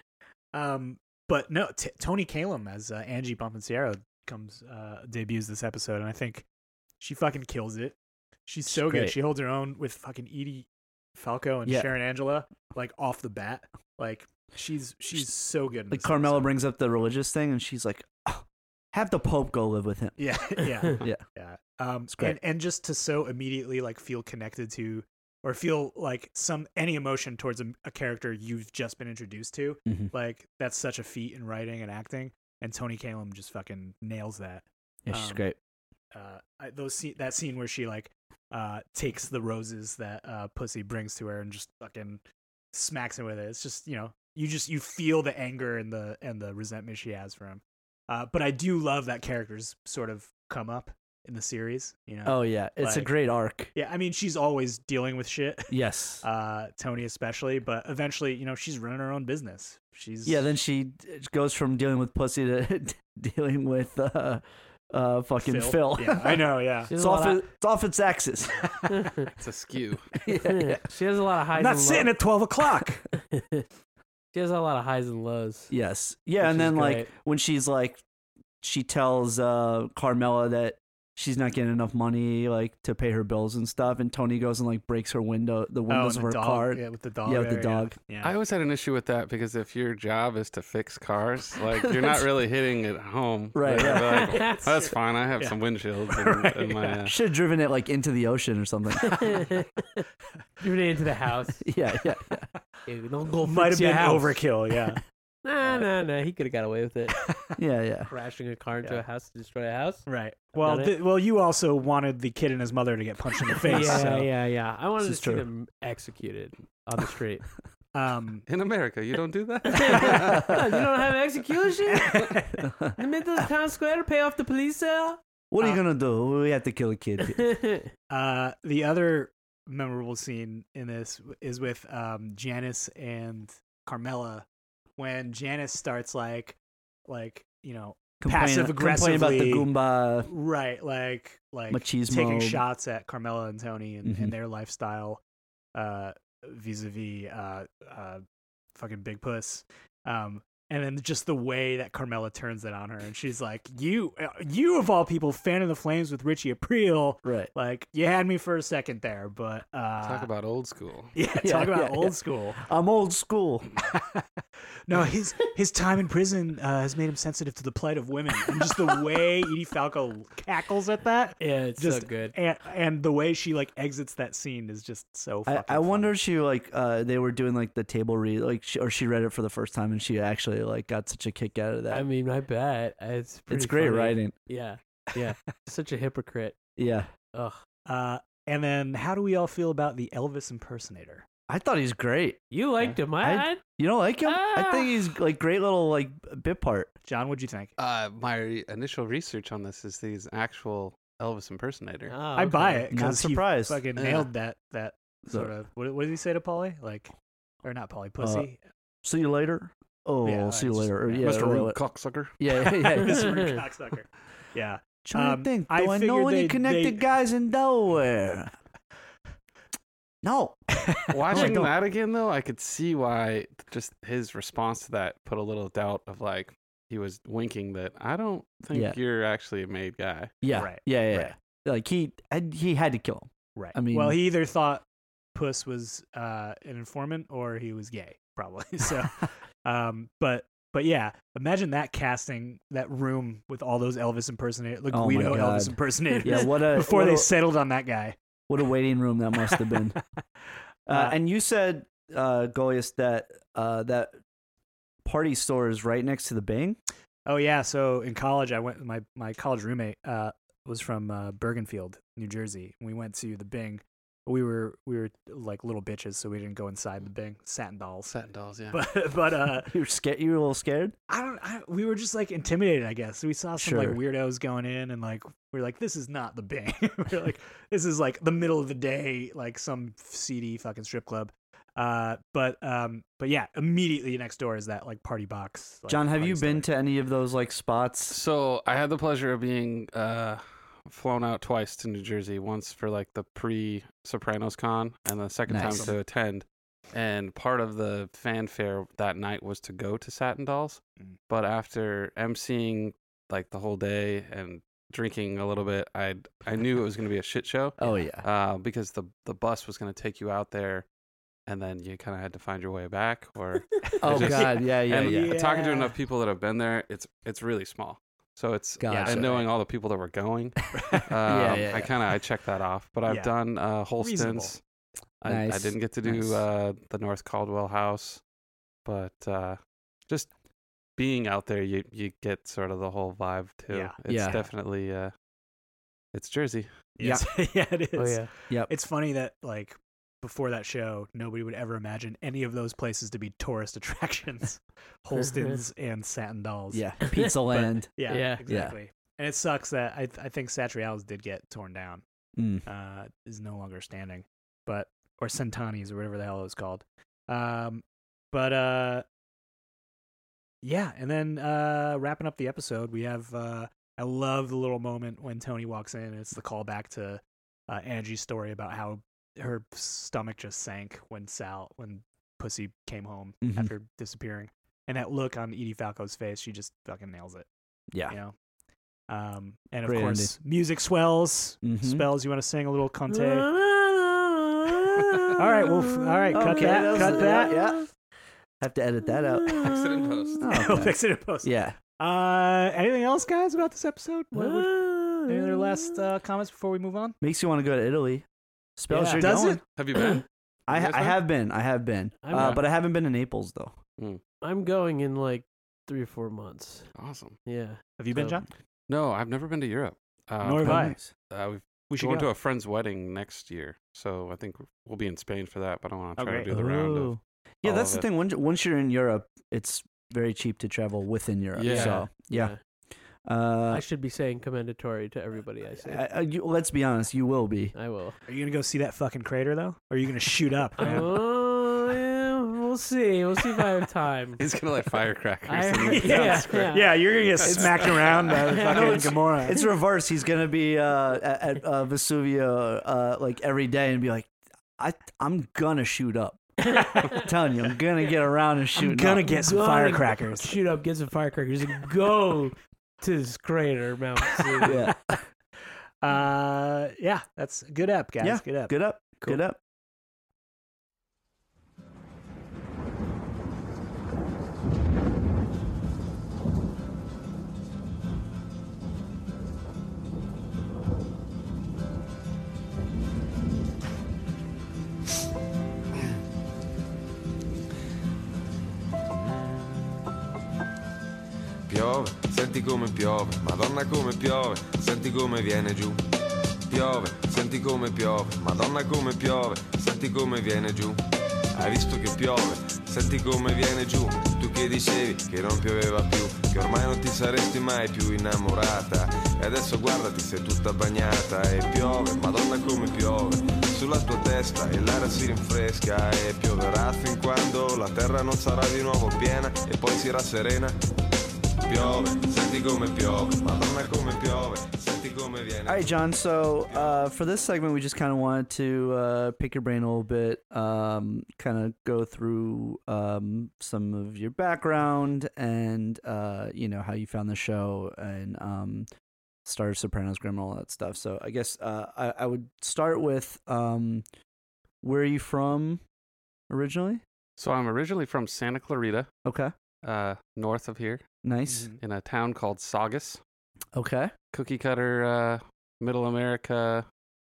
Um, but no, t- Tony Kalem as uh, Angie Pompensiero comes uh, debuts this episode, and I think she fucking kills it. She's so good. great. She holds her own with fucking Edie Falco and Yeah. Sharon Angela, like off the bat. Like she's she's so good. In Like this Carmela episode. brings up the religious thing, and she's like, oh, have the Pope go live with him. Yeah, yeah, Yeah. yeah. Um, great. and and just to so immediately like feel connected to or feel like some any emotion towards a, a character you've just been introduced to, Mhm. like that's such a feat in writing and acting. And Tony Kalem just fucking nails that. Yeah, she's Um, great. uh I, those scene, that scene where she like uh takes the roses that uh Pussy brings to her and just fucking smacks him with it. It's just, you know, you just you feel the anger and the and the resentment she has for him. Uh but I do love that character's sort of come up in the series, you know. Oh yeah, it's a like- great arc. Yeah, I mean she's always dealing with shit. Yes. Uh Tony especially, but eventually, you know, she's running her own business. She's Yeah, then she d- goes from dealing with pussy to dealing with uh, uh, fucking Phil. Yeah, I know, yeah. She It's has a off, lot it, it's off its axis. It's a skew. of, she has a lot of highs I'm not and sitting lows. at twelve o'clock. She has a lot of highs and lows. Yes. Yeah, Which and is then like great. when she's like, she tells uh, Carmela that she's not getting enough money like to pay her bills and stuff, and Tony goes and like breaks her window, the Oh, windows and of the her dog. car. Yeah, with the dog. Yeah, with the there, dog. Yeah. I always had an issue with that because if your job is to fix cars, like you're not really hitting it home. Right, You're yeah. like, That's that's fine. I have Yeah. some windshields in, Right, in my. yeah. Uh, Should have driven it like into the ocean or something. Driven it into the house. yeah, yeah. Ew, don't go Might have fix your been house. overkill, yeah. Nah, nah, nah. He could have got away with it. Yeah, yeah. Crashing a car into Yeah. a house to destroy a house. Right. Well, done it. th- well, you also wanted the kid and his mother to get punched in the face. yeah, so, yeah, yeah. I wanted to This see is true. them executed on the street. Um, in America, you don't do that. you don't have execution in the middle of town square to pay off the police cell. What are you Uh, gonna do? We have to kill a kid. uh, the other memorable scene in this is with um, Janice and Carmela when Janice starts like, like you know, passive Complain about the aggressively, Goomba right? Like, like machismo. taking shots at Carmela and Tony and, Mhm. and their lifestyle uh, vis-a-vis uh, uh, fucking Big Puss. Um, and then just the way that Carmela turns it on her, and she's like, "You, uh, you of all people, fanning the flames with Richie Aprile. Right. Like, you had me for a second there, but uh, Talk about old school. yeah, Yeah, talk about yeah, old yeah. school. I'm old school. No, his his time in prison uh, has made him sensitive to the plight of women, and just the way Edie Falco cackles at that, Yeah, it's just so good. and and the way she like exits that scene is just so. I, Fucking I wonder funny. if she like uh they were doing like the table read like she, or she read it for the first time and she actually like got such a kick out of that. I mean, I bet it's pretty it's great funny. writing. Yeah, yeah. Such a hypocrite. Yeah. Ugh. Uh, and then, how do we all feel about the Elvis impersonator? I thought he's great. You liked him. I, I- You don't like him? I Ah. think he's like great little like bit part. John, what'd you think? Uh, my initial research on this is he's actual Elvis impersonator. Oh, I buy okay. it Not because he surprised. fucking Yeah. nailed that that So- sort of. What, what did he say to Polly? Like, or not Polly, Pussy. See you later. Oh, Yeah, see you it's just- later. Or, yeah. yeah, Mister right, Rude right. cocksucker. Yeah, yeah, yeah. Mister Rude cocksucker. Yeah. Trying Um, to think. Do I I, know figured any they- connected they- guys in Delaware? No. Watching don't. that again, though, I could see why just his response to that put a little doubt of like he was winking that I don't think Yeah. you're actually a made guy. Yeah. Right, Yeah, yeah. right. yeah. Like he, I, he had to kill him. Right. I mean- well, he either thought Puss was uh, an informant or he was gay, probably. So, um, but but yeah, imagine that casting, that room with all those Elvis impersonators, like Oh my Guido God. Elvis impersonators. Yeah, what a before what they a, settled on that guy. what a waiting room that must have been. Uh, Uh, and you said, uh, Goliath, that uh, that party store is right next to the Bing. Oh yeah, so in college, I went. My my college roommate uh, was from uh, Bergenfield, New Jersey. We went to the Bing. We were we were like little bitches, so we didn't go inside the Bing. Satin dolls. Satin dolls, yeah. But but uh, You were scared. You were a little scared. I don't. I, we were just like intimidated, I guess. We saw some like Sure. weirdos going in, and like we are like, this is not the Bing. we are like, this is like the middle of the day, like some seedy fucking strip club. Uh, but um, but yeah, immediately next door is that like party box. Like, John, have party you been store. to any of those like spots? So I had the pleasure of being uh, flown out twice to New Jersey. Once for like the pre Sopranos con, and the second Nice. time to attend. And part of the fanfare that night was to go to Satin Dolls. Mm. But after emceeing like the whole day and drinking a little bit, I I knew it was going to be a shit show. Oh yeah. Uh, because the the bus was going to take you out there, and then you kind of had to find your way back. Or Oh just- god. Yeah. Yeah. and Yeah. talking to Yeah. enough people that have been there, it's it's really small. So it's Gotcha. and knowing all the people that were going, um, yeah, I yeah. kind of I checked that off. But I've Yeah. done uh, Reasonable. Holston's. I, I Nice. didn't get to do Nice. uh, the North Caldwell House, but uh, just being out there, you you get sort of the whole vibe too. Yeah. It's Yeah. definitely uh, it's Jersey. Yes. yeah, it is. Oh yeah. Yep. It's funny that like before that show, nobody would ever imagine any of those places to be tourist attractions. Holston's and Satin Dolls. Yeah. Pizza Land. Yeah, Yeah. exactly. And it sucks that I th- I think Satriale's did get torn down. Mm. Uh, is no longer standing, but or Centani's or whatever the hell it was called. Um, but uh, yeah, and then uh, wrapping up the episode, we have uh, I love the little moment when Tony walks in. And it's the callback to uh, Angie's story about how her stomach just sank when Sal when Pussy came home Mhm. after disappearing, and that look on Edie Falco's face, she just fucking nails it. Yeah. You know. Um, and of Great course, music swells. Mhm. Spells. You want to sing a little Conte? All right, well, f- all right, cut Okay, that, was- cut that. Yeah, yeah. Have to edit that out. Fix it in post. Oh, We'll okay. fix it in post. Yeah. Uh, anything else, guys, about this episode? What, what, any other last uh, comments before we move on? Makes you want to go to Italy. Spells Yeah. you're Does going. it? Have you been? I You ha- guys I been? have been. I have been. I'm Uh, not. but I haven't been to Naples though. I'm going in like three or four months. Awesome. Yeah. Have you been, So- John? No, I've never been to Europe. Uh, Nor have I. Nice. uh, we've We should going go. to a friend's wedding next year, so I think we'll be in Spain for that. But I want to Oh, try great. to do the round of. Oh. Yeah, all that's of the it. thing. Once once you're in Europe, it's very cheap to travel within Europe. Yeah. So yeah. I Uh, should be saying commendatory to everybody I see. I, I, you, let's be honest. You will be. I will. Are you gonna go see that fucking crater though, or are you gonna shoot up? Man? Oh, yeah, we'll see. We'll see if I have time. He's gonna light firecrackers. I- in the yeah, town square. yeah. yeah, you're gonna get smacked around by the No, fucking it's- Gamora. It's reverse. He's gonna be uh, at, at uh, Vesuvio uh, like every day and be like, I I'm gonna shoot up. I'm telling you, I'm gonna get around and shoot. I'm gonna up. get some Gonna firecrackers. Shoot up, get some firecrackers, and go to this crater, Mount Vesuvius. Yeah. Uh, yeah, that's good up, guys. Yeah, Good up. Good up. Cool. Good up. Piove, senti come piove, Madonna come piove, senti come viene giù. Piove, senti come piove, Madonna come piove, senti come viene giù. Hai visto che piove, senti come viene giù. Tu che dicevi che non pioveva più, che ormai non ti saresti mai più innamorata. E adesso guardati, sei tutta bagnata e piove, Madonna come piove. Sulla tua testa e l'aria si rinfresca e pioverà fin quando la terra non sarà di nuovo piena e poi si rasserena. Piove, senti come piove, Madonna come piove, senti come viene. All right, John. So uh, for this segment, we just kind of wanted to uh, pick your brain a little bit, um, kind of go through um, some of your background and uh, you know how you found the show and um, started Sopranos, Grimm, all that stuff. So I guess uh, I, I would start with um, where are you from originally? So I'm originally from Santa Clarita, Okay. uh, north of here, Nice. Mhm. in a town called Saugus. Okay. Cookie cutter, uh, middle America.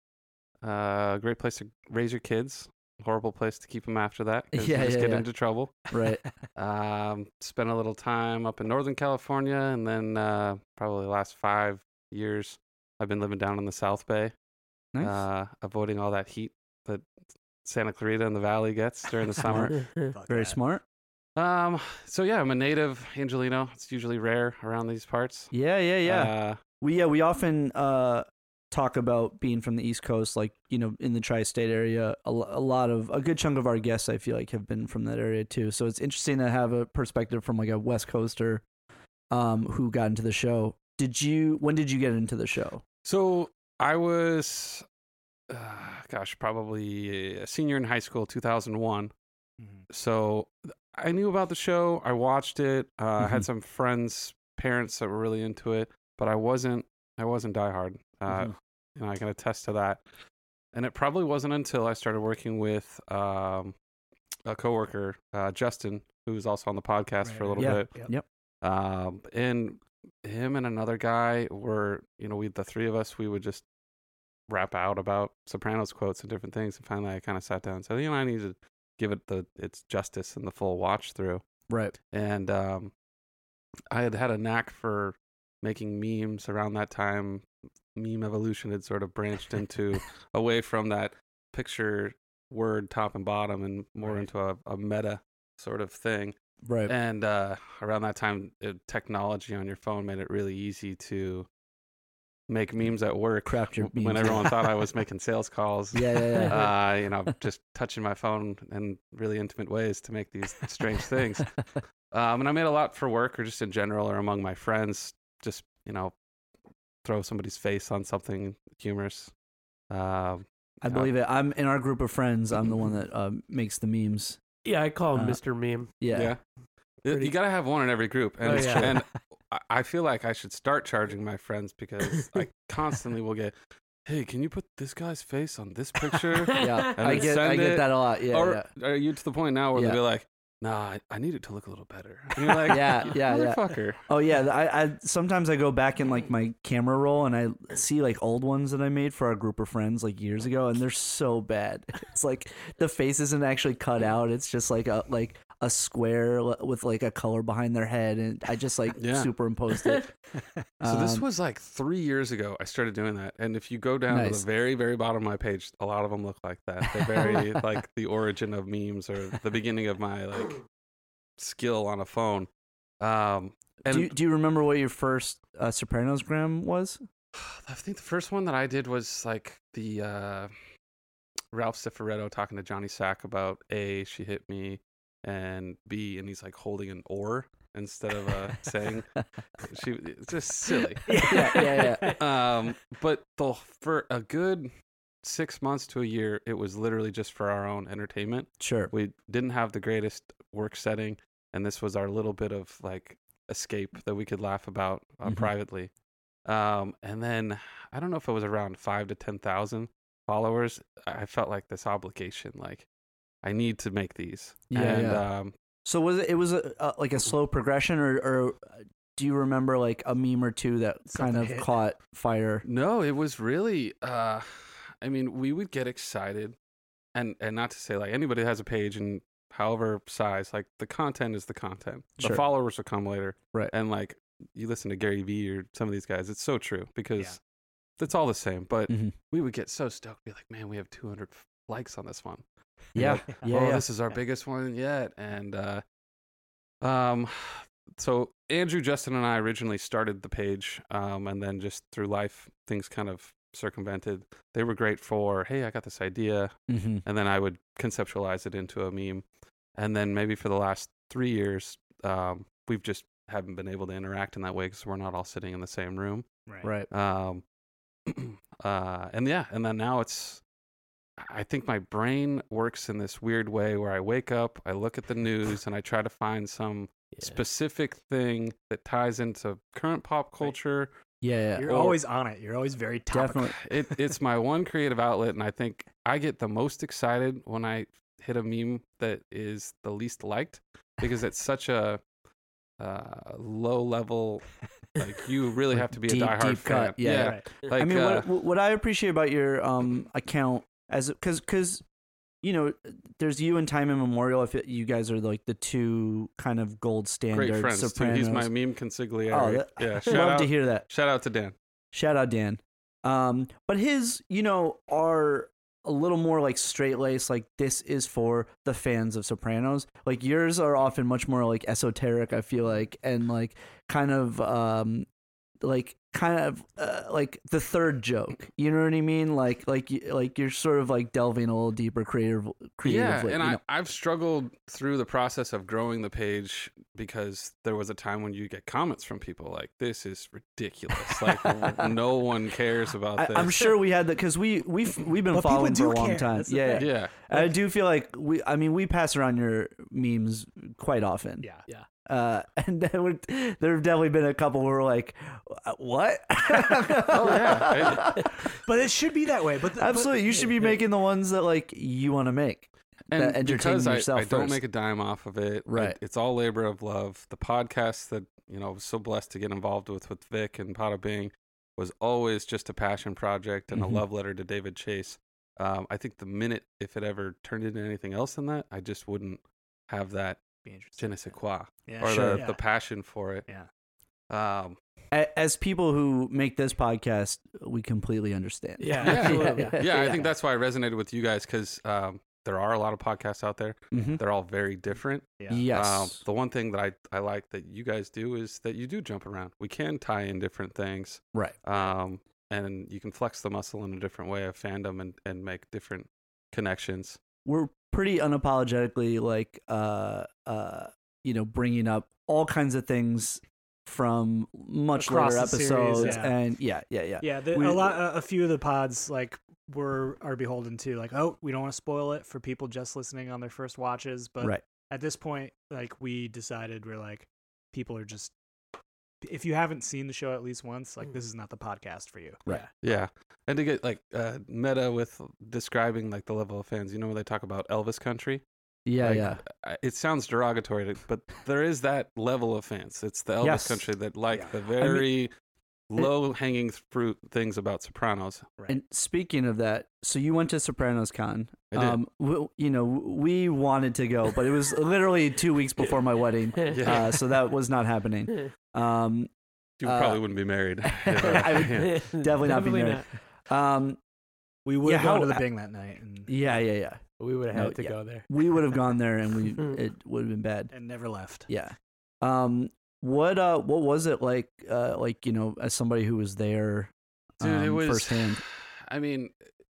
Uh, great place to raise your kids. Horrible place to keep them after that because Yeah, you just yeah, get yeah. into trouble. Right. Um, spent a little time up in Northern California, and then uh, probably the last five years, I've been living down in the South Bay, Nice. uh, avoiding all that heat that Santa Clarita and the Valley gets during the summer. Fuck Very that. smart. Um, so yeah, I'm a native Angelino. It's usually rare around these parts. Yeah, yeah, yeah. Uh, we yeah we often uh talk about being from the East Coast, like, you know, in the tri-state area. A, lo- a lot of a good chunk of our guests, I feel like, have been from that area too. So it's interesting to have a perspective from like a West Coaster, um, who got into the show. Did you? When did you get into the show? so I was, uh, gosh, probably a senior in high school, two thousand one. Mhm. So I knew about the show. I watched it. Uh, I Mhm. had some friends, parents that were really into it, but I wasn't. I wasn't diehard. Uh, Mhm. You know, I can attest to that. And it probably wasn't until I started working with um, a coworker, uh, Justin, who was also on the podcast for a little Yeah. bit. Yep. Yep. Um, and him and another guy were, you know, we the three of us, we would just rap out about Sopranos quotes and different things. And finally, I kind of sat down and said, you know, I need to give it the its justice and the full watch through. Right. And um, I had had a knack for making memes around that time. Meme evolution had sort of branched into away from that picture word top and bottom and more Right. into a, a meta sort of thing. Right. And uh, around that time, it, technology on your phone made it really easy to make memes at work. Craft your w- when memes. everyone thought I was making sales calls. Yeah, yeah, yeah. Uh, you know, just touching my phone in really intimate ways to make these strange things. Um, and I made a lot for work or just in general or among my friends. Just, you know, throw somebody's face on something humorous. Um, I believe it. I'm in our group of friends. I'm the one that uh, makes the memes. Yeah, I call him Uh, Mister Meme. Yeah. yeah. Pretty- You got to have one in every group. And, Oh, yeah. and I- I feel like I should start charging my friends because I constantly will get, hey, can you put this guy's face on this picture? Yeah. And I then get I send get it, that a lot. Yeah. or yeah. are you to the point now where Yeah. they'll be like, nah, I, I need it to look a little better. And you're like, Yeah, yeah, yeah. motherfucker. Oh yeah, I, I sometimes I go back in like my camera roll and I see like old ones that I made for our group of friends like years ago, and they're so bad. It's like the face isn't actually cut out; it's just like a like a square l- with like a color behind their head, and I just like Yeah. superimposed it. So this Um, was like three years ago. I started doing that, and if you go down to Nice. the very, very bottom of my page, a lot of them look like that. They're very like the origin of memes or the beginning of my like skill on a phone. Um, and do you, do you remember what your first uh, Sopranos gram was? I think the first one that I did was like the uh, Ralph Cifaretto talking to Johnny Sack about A, she hit me, and B, and he's like holding an oar instead of uh, saying she. It's just silly. yeah, yeah, yeah. Um, but the for a good six months to a year, it was literally just for our own entertainment. Sure. We didn't have the greatest work setting, and this was our little bit of like escape that we could laugh about uh, Mhm. privately. Um, and then I don't know if it was around five to ten thousand followers. I felt like this obligation, like I need to make these. Yeah, and, yeah. Um, So was it? It was a, a, like a slow progression, or, or do you remember like a meme or two that kind Something of hit. caught fire? No, it was really. Uh, I mean, we would get excited, and and not to say like anybody has a page and however size, like the content is the content. The Sure. followers will come later, Right. And like you listen to Gary Vee or some of these guys, it's so true because Yeah. it's all the same. But Mhm. we would get so stoked, be like, man, we have two hundred likes on this one. Yeah, Like, yeah, oh, yeah. this is our biggest one yet. And uh, um, so Andrew, Justin, and I originally started the page, um, and then just through life, things kind of circumvented. They were great for, hey, I got this idea, Mm-hmm. and then I would conceptualize it into a meme. And then maybe for the last three years, um, we've just haven't been able to interact in that way because we're not all sitting in the same room. Right. Right. Um, uh, and yeah, and then now it's, I think my brain works in this weird way where I wake up, I look at the news, and I try to find some Yeah. specific thing that ties into current pop culture Yeah, yeah. You're Or- always on it. You're always very topical. Definitely. it, it's my one creative outlet, and I think I get the most excited when I hit a meme that is the least liked, because it's such a uh, low level. Like, you really have to be Deep- a diehard deep fan. cut, yeah. Right. Like, I mean, uh, what what I appreciate about your um account as because because you know there's you and Time Immemorial. If it, you guys are like the two kind of gold standard great friends too. Sopranos. He's my meme consigliere. Oh, that- yeah, shout Love out, to hear that. shout out to Dan. Shout out Dan. Um, but his, you know, are a little more like straight laced. Like, this is for the fans of Sopranos. Like, yours are often much more like esoteric, I feel like, and like kind of um like kind of uh, like the third joke. You know what I mean? Like like y- like you're sort of like delving a little deeper creative creatively. Yeah, and you I, know? I've struggled through the process of growing the page, because there was a time when you get comments from people like, "This is ridiculous. Like, no one cares about I, this." I'm sure we had that because we we've we've been But people following for do a long care. time. That's the Yeah, thing. yeah. Yeah, I do feel like we. I mean, we pass around your memes quite often. Yeah. Yeah. Uh, and there, would, there have definitely been a couple where we're like, "Uh, what? oh yeah, and, But it should be that way. But the, Absolutely. You should be making the ones that like you want to make. and That entertain because I, yourself I don't first. make a dime off of it. Right. I- it's all labor of love. The podcast that, you know, I was so blessed to get involved with with Vic and Pada Bing was always just a passion project and Mhm. a love letter to David Chase. Um, I think the minute, if it ever turned into anything else than that, I just wouldn't have that Be interesting. je ne sais quoi, Yeah, or sure. the, Yeah. the passion for it. Yeah. Um, A- As people who make this podcast, we completely understand. Yeah, yeah, absolutely. yeah, yeah, I think that's why I resonated with you guys, because um, there are a lot of podcasts out there. hmm They're all very different. Yeah. Yes. Um, the one thing that I, I like that you guys do is that you do jump around. We can tie in different things, right. um, and you can flex the muscle in a different way of fandom and, and make different connections. We're pretty unapologetically like, uh, uh, you know, bringing up all kinds of things from much Across later the series, episodes, yeah. and yeah, yeah, yeah. Yeah, the, We- a lot, a, a few of the pods like were are beholden to like, oh, we don't want to spoil it for people just listening on their first watches. But Right. at this point, like we decided we're like, people are just, if you haven't seen the show at least once, like this is not the podcast for you. Right. Yeah, and to get like uh, meta with describing like the level of fans, you know, when they talk about Elvis country, Yeah, like, yeah. uh, it sounds derogatory, to, but there is that level of fans. It's the Elvis Yes. country that like Yeah. the very low hanging fruit things about Sopranos. Right. And speaking of that, so you went to Sopranos Con. I did. Um, we, you know, we wanted to go, but it was literally two weeks before my wedding, Yeah. uh, so that was not happening. Um, You uh, probably wouldn't be married. I would Yeah. definitely not be married. Um, We would Yeah, have gone how- to the Bing that night and yeah, yeah, yeah. We would have No, had to yeah. go there. We would have gone there, and we it would have been bad. and never left. Yeah. Um, what uh, what was it like? Uh, like you know, as somebody who was there, Dude, um, it was firsthand. I mean,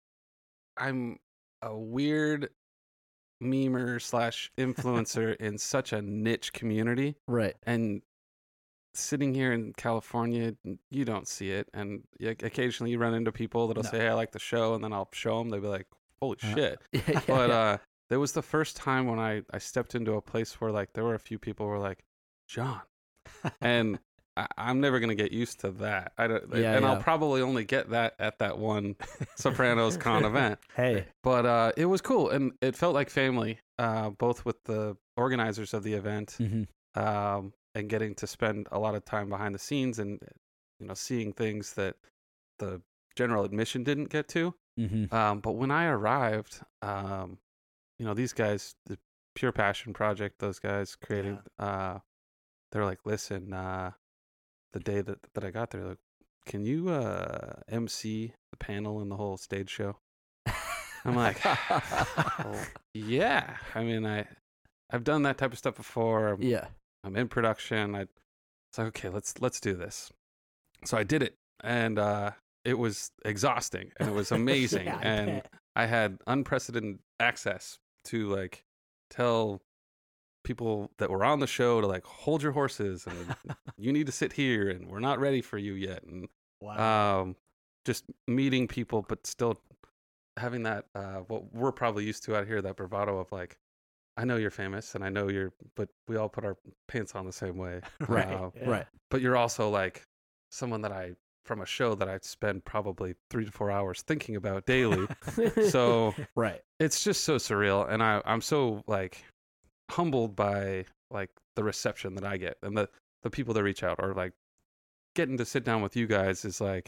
I'm a weird memer slash influencer in such a niche community, Right. and sitting here in California, you don't see it. And you, occasionally you run into people that'll No. say, "Hey, I like the show," and then I'll show them. They'll be like, "Holy Uh, shit!" yeah, yeah, But yeah. uh, there was the first time when I I stepped into a place where like there were a few people who were like, "John," and I, I'm never gonna get used to that. I don't, Yeah, and yeah. I'll probably only get that at that one Sopranos Con event. Hey. But uh, it was cool, and it felt like family, uh, both with the organizers of the event, hmm um, and getting to spend a lot of time behind the scenes, and you know, seeing things that the general admission didn't get to. hmm Um, but when I arrived, um, you know, these guys, the Pure Passion Project, those guys creating, uh, they're like, "Listen, uh, the day that, that I got there, like, can you uh, M C the panel and the whole stage show?" I'm like, "Well, yeah. I mean, I, I've done that type of stuff before. I'm, Yeah. I'm in production. I, it's like, okay, let's let's do this. So I did it, and uh, it was exhausting, and it was amazing, Yeah, I and bet. I had unprecedented access to like tell people that were on the show to like hold your horses, and you need to sit here, and we're not ready for you yet, and Wow. um, just meeting people, but still having that uh, what we're probably used to out here, that bravado of like, I know you're famous, and I know you're, but we all put our pants on the same way, Right. Uh, Yeah. Right. but you're also like someone that I from a show that I spend probably three to four hours thinking about daily. So Right. it's just so surreal, and I I'm so like humbled by like the reception that I get and the the people that reach out, or like getting to sit down with you guys is like,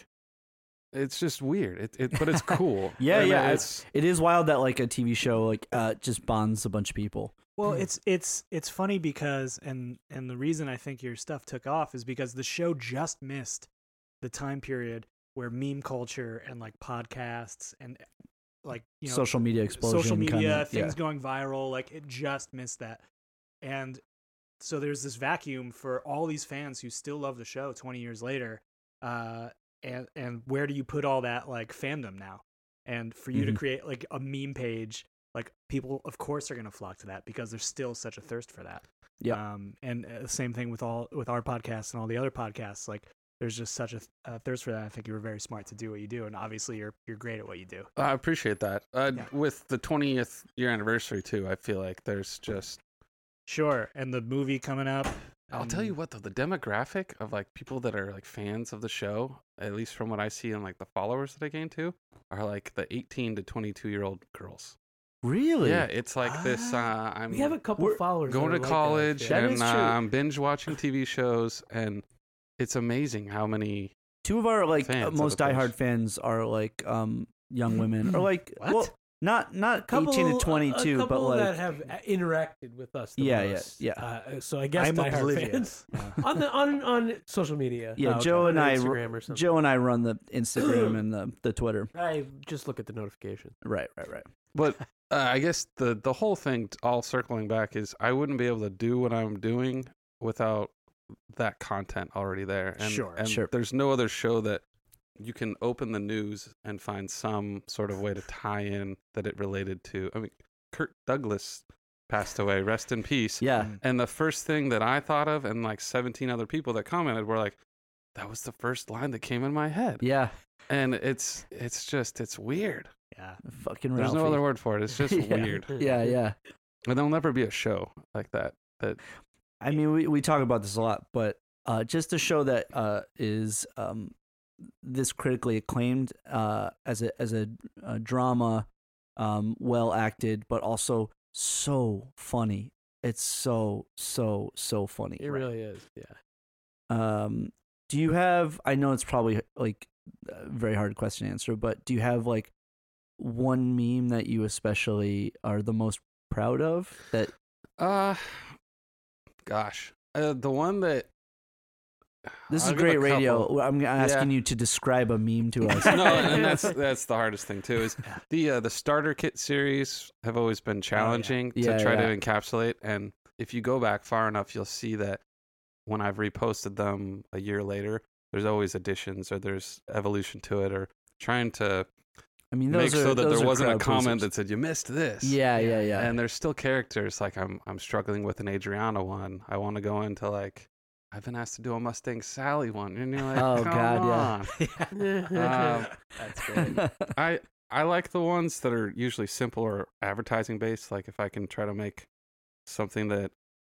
it's just weird. It, it but it's cool. Yeah, And yeah. It's It is wild that like a T V show like uh just bonds a bunch of people. Well, it's it's it's funny because and and the reason I think your stuff took off is because the show just missed the time period where meme culture and like podcasts and like you know Social media explosion. social media kinda, things yeah. going viral, like it just missed that. And so there's this vacuum for all these fans who still love the show twenty years later. Uh, and and where do you put all that like fandom now? And for you Mhm. to create like a meme page, like people of course are going to flock to that because there's still such a thirst for that. Yeah. Um, and uh, the same thing with all with our podcasts and all the other podcasts. Like there's just such a, th- a thirst for that. I think you were very smart to do what you do, and obviously you're you're great at what you do. I appreciate that. Uh, Yeah. With the twentieth year anniversary too, I feel like there's just. Sure, and the movie coming up. I'll tell and- you what though, the demographic of like people that are like fans of the show, at least from what I see and like the followers that I gain to, are like the eighteen to twenty-two year old girls. Really? Yeah, it's like this. Uh, Ah, I'm we have a couple we're followers that going are to like that, I college feel. That and is uh, true. I'm binge watching T V shows, and it's amazing how many. Two of our like Fans uh, of most the place. diehard fans are like um young women or like What? well not not Couple- eighteen to a- twenty-two, a but couple like that have uh, interacted with us. The Yeah, yeah, most. yeah. Uh, so I guess I'm diehard oblivious. fans Yeah. on the on on social media. yeah, Oh, okay. Joe and On I Instagram or something. Joe and I run the Instagram and the the Twitter. I just look at the notification. Right, right, right. But uh, I guess the the whole thing, t- all circling back, is I wouldn't be able to do what I'm doing without that content already there. And, Sure, and sure. there's no other show that you can open the news and find some sort of way to tie in that it related to. I mean, Kurt Douglas passed away, rest in peace. Yeah. Mm. And the first thing that I thought of, and like seventeen other people that commented, were like, that was the first line that came in my head. Yeah. And it's it's just it's weird. Yeah. Fucking There's Ralphie. no other word for it. It's just Yeah. weird. Yeah, yeah. And there'll never be a show like that. That I mean, we, we talk about this a lot, but uh, just a show that uh, is um, this critically acclaimed uh, as a as a, a drama, um, well acted, but also so funny. It's so so so funny. It really is. Yeah. Um, do you have? I know it's probably like a very hard question to answer, but do you have like one meme that you especially are the most proud of? That uh gosh. Uh, the one that this I'll is give great a radio. couple. I'm asking you to describe a meme to us. no, and that's that's the hardest thing too. Is the uh, the starter kit series have always been challenging Yeah, to try yeah. to encapsulate. And if you go back far enough, you'll see that when I've reposted them a year later, there's always additions or there's evolution to it, or trying to I mean, make those are, so that those there are wasn't a crowd comment pleasers. that said you missed this. Yeah, yeah, yeah. And there's still characters like I'm I'm struggling with an Adriana one. I want to go into like I've been asked to do a Mustang Sally one, and you're like, Oh, come God, on. yeah. Um, That's great. I I like the ones that are usually simple or advertising based. Like if I can try to make something that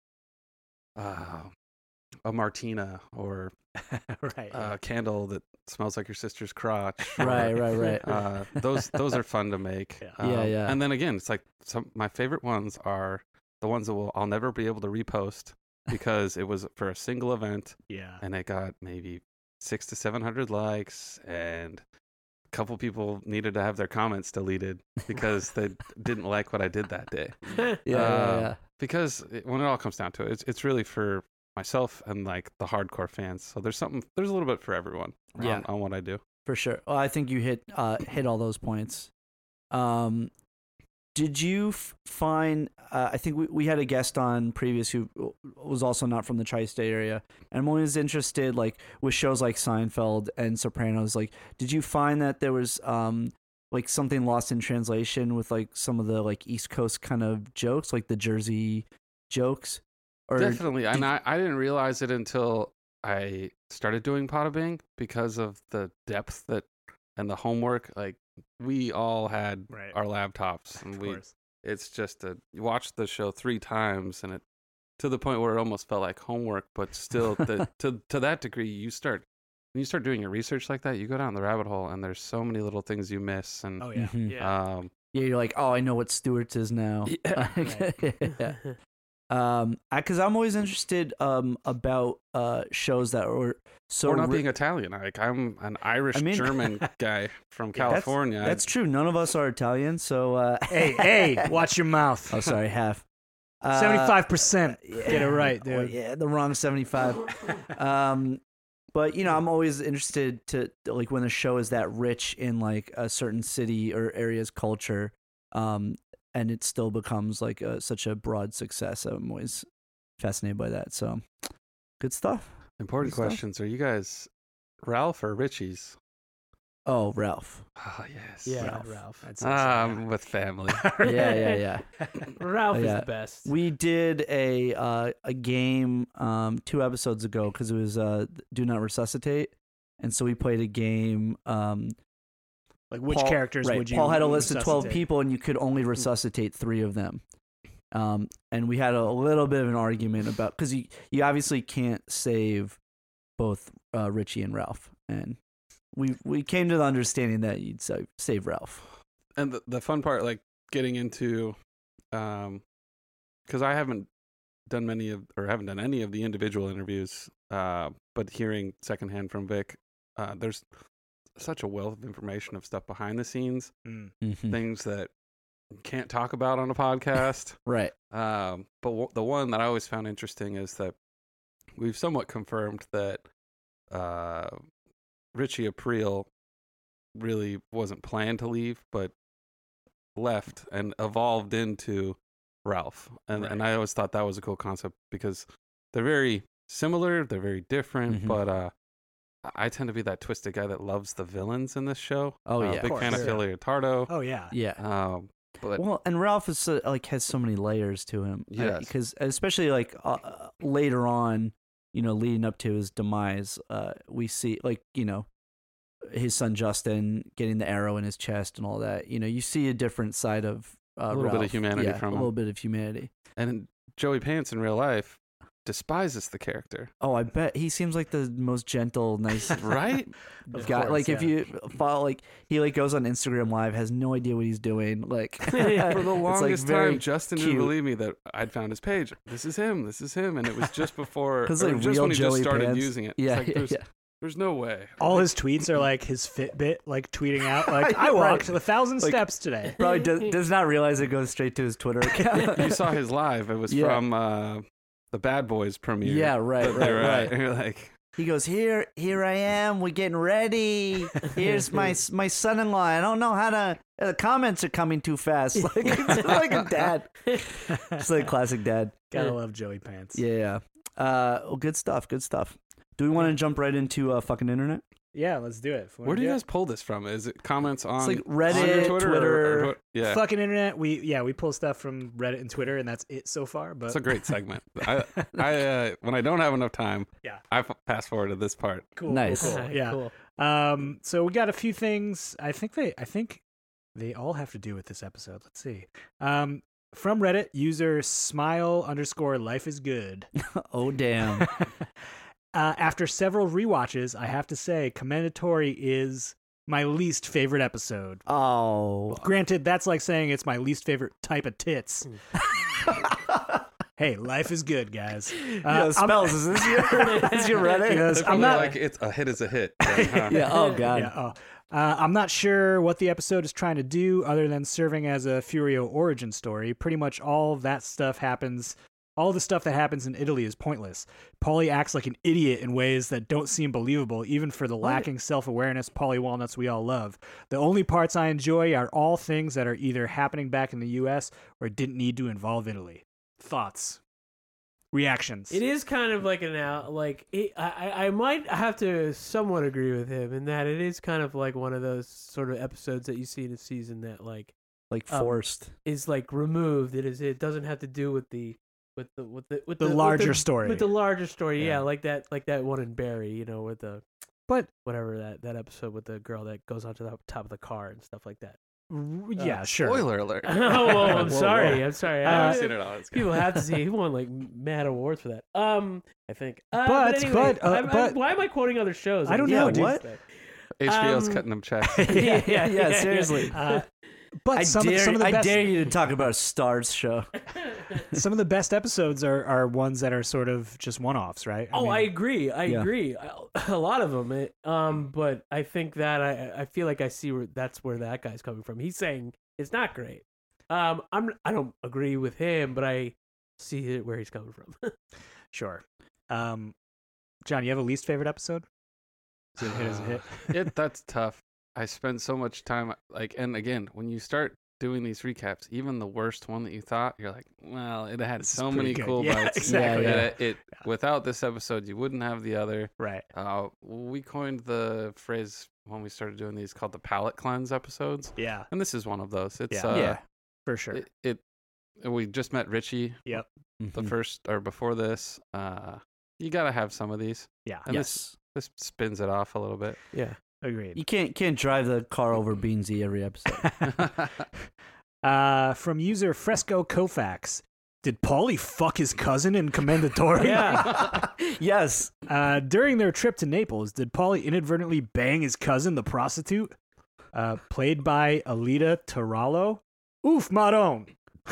uh, a Martina or Right. a candle that smells like your sister's crotch. right, or, right, right. Uh, those those are fun to make. Yeah. Um, Yeah, yeah. And then again, it's like some my favorite ones are the ones that will I'll never be able to repost because it was for a single event Yeah. and it got maybe six to seven hundred likes, and a couple people needed to have their comments deleted because they didn't like what I did that day. yeah, yeah, um, yeah. Because it, when it all comes down to it, it's it's really for myself and like the hardcore fans. So there's something, there's a little bit for everyone. Yeah. on, on what I do. For sure. Well, I think you hit uh, hit all those points. Um, did you f- find? Uh, I think we, we had a guest on previous who was also not from the tri-state area, and I'm always interested, like with shows like Seinfeld and Sopranos. Like, did you find that there was um like something lost in translation with like some of the like East Coast kind of jokes, like the Jersey jokes? Or Definitely. And I, I didn't realize it until I started doing Pada Bing because of the depth that and the homework. Like we all had Right. our laptops, and Of we course. it's just a you watch the show three times, and it to the point where it almost felt like homework. But still, the, to to that degree, you start when you start doing your research like that, you go down the rabbit hole, and there's so many little things you miss. And Oh yeah. Mhm. Yeah. um, Yeah, you're like, oh, I know what Stewart's is now. Yeah. Yeah. Um, because I'm always interested um about uh shows that were so or not ri- being Italian. Like I'm an Irish I mean- German guy from Yeah, that's- California. That's true. None of us are Italian, so uh Hey, hey, watch your mouth. Oh, sorry, half. Uh, Seventy-five percent. yeah. Get it right, Oh, dude. yeah, the wrong seventy-five. um, but you know, I'm always interested to like when the show is that rich in like a certain city or area's culture, um, and it still becomes like a, such a broad success. I'm always fascinated by that. So, good stuff. Important Good stuff. questions. Are you guys Ralph or Richie's? Oh, Ralph. Oh yes. Yeah, Ralph. Ralph. That's Um, with family. Yeah, yeah, yeah. Ralph Oh, is yeah. the best. We did a uh, a game um, two episodes ago because it was uh, Do Not Resuscitate, and so we played a game. Um, Like which Paul- characters right, would you? Paul had a list of twelve resuscitate? people, and you could only resuscitate three of them. Um, and we had a little bit of an argument about because you you obviously can't save both uh, Richie and Ralph, and we we came to the understanding that you'd save, save Ralph. And the, the fun part, like getting into, um, because I haven't done many of, or haven't done any of the individual interviews, uh, but hearing secondhand from Vic, uh, there's such a wealth of information of stuff behind the scenes, Mm. Mhm. things that you can't talk about on a podcast. Right. Um, but w- the one that I always found interesting is that we've somewhat confirmed that uh, Richie April really wasn't planned to leave, but left and evolved into Ralph. And and I always thought that was a cool concept because they're very similar, they're very different, Mhm. but uh, I tend to be that twisted guy that loves the villains in this show. Oh, Uh, yeah. big Of fan of course. Philly Tardo. Oh yeah. Yeah. Um, but Well, and Ralph is so, like has so many layers to him. Yes. Because especially like uh, later on, you know, leading up to his demise, uh, we see like you know his son Justin getting the arrow in his chest and all that. You know, you see a different side of uh, A little bit of Ralph. humanity Yeah, from a him. little bit of humanity. and Joey Pants in real life despises the character. Oh, I bet he seems like the most gentle, nice Right? Of guy. course, like if yeah. you follow, like he like goes on Instagram Live, has no idea what he's doing. Like For the it's, like, longest very time, Justin cute. didn't believe me that I'd found his page. This is him. This is him. And it was just before, 'Cause, or like, just real when he Joey just started Pants. using it. Yeah, It's like, yeah, there's, yeah. there's no way. All his tweets are like his Fitbit, like tweeting out, like I Right. walked a thousand Like- steps today. Probably does, does not realize it goes straight to his Twitter account. You saw his live. It was Yeah. from uh, the Bad Boys premiere. Yeah, right, that they right, were at. right. And you're like, He goes, here, here I am. We're getting ready. Here's my my son-in-law. I don't know how to. The comments are coming too fast. Like it's like a dad. It's like classic dad. Gotta love Joey Pants. Yeah. yeah. Uh, well, good stuff. Good stuff. Do we want to jump right into uh, fucking internet? Yeah, let's do it. where do you guys pull this from? Is it comments on, It's like on your Reddit, Twitter? or- Twitter. or what- yeah. Fucking internet. We yeah we pull stuff from Reddit and Twitter, and that's it so far. But It's a great segment. I, I uh, when I don't have enough time, Yeah. I f- fast forward to this part. cool. Nice. Cool, cool. Yeah. Cool. Um. So we got a few things. I think they. I think they all have to do with this episode. Let's see. Um. From Reddit, user smile underscore life is good. Oh damn. Uh, after several rewatches, I have to say, Commendatory is my least favorite episode. Oh. Granted, that's like saying it's my least favorite type of tits. Hey, life is good, guys. Uh, Yeah, I'm- spells. Is this your, is your Reddit? Yes, They're I'm probably not- like it's a hit is a hit. Right, huh? Yeah. Oh god. Yeah, oh. Uh, I'm not sure what the episode is trying to do other than serving as a Furio origin story. Pretty much all of that stuff happens. All the stuff that happens in Italy is pointless. Paulie acts like an idiot in ways that don't seem believable, even for the lacking self-awareness Paulie Walnuts we all love. The only parts I enjoy are all things that are either happening back in the U S or didn't need to involve Italy. Thoughts? Reactions? It is kind of like an out, like it, I, I I might have to somewhat agree with him in that it is kind of like one of those sort of episodes that you see in a season that like Like Um, forced. is like removed. It is it doesn't have to do with the with the with the with The with larger story. with the larger story. Yeah. Yeah. like that like that one in Barry, you know, with the But whatever that that episode with the girl that goes onto the top of the car and stuff like that. R- yeah, sure. Spoiler alert. oh, well, I'm Whoa, sorry. whoa. I'm sorry. Uh, I- I've seen it all. It's good. People have to see. He won like mad awards for that. Um, I think. Uh, But- anyway, but, uh, I'm- I'm- but- why am I quoting other shows? I don't Yeah, know, dude. what? H B O's um, cutting them checks. yeah, yeah, yeah, seriously. Uh, but I some, dare, some of the I best dare you to talk about a Stars show. some of the best episodes are, are ones that are sort of just one-offs, right? Oh, mean, I agree. I Yeah. agree. A lot of them. It, um, but I think that I I feel like I see where that's where that guy's coming from. He's saying it's not great. Um, I'm I don't agree with him, but I see it where he's coming from. sure. Um, John, you have a least favorite episode? Is it a hit as a hit? it that's tough. I spend so much time like, and again, when you start doing these recaps, even the worst one that you thought, you're like, well, it had This is so pretty many good. cool Yeah, bites. exactly. that It, it without this episode, you wouldn't have the other. Right. Uh, we coined the phrase when we started doing these called the palate cleanse episodes, Yeah. and this is one of those. It's Yeah. uh, Yeah. For sure. It, it we just met Richie Yep. the Mhm. first or before this. Uh, you gotta have some of these. Yeah. And Yes. this this spins it off a little bit. yeah. Agreed. You can't can't drive the car over Beansy every episode. uh, from user Fresco Kofax. Did Paulie fuck his cousin in Commendatory? Yeah. yes. Uh, during their trip to Naples, did Paulie inadvertently bang his cousin, the prostitute? Uh, played by Alita Tarallo. Oof, Maron.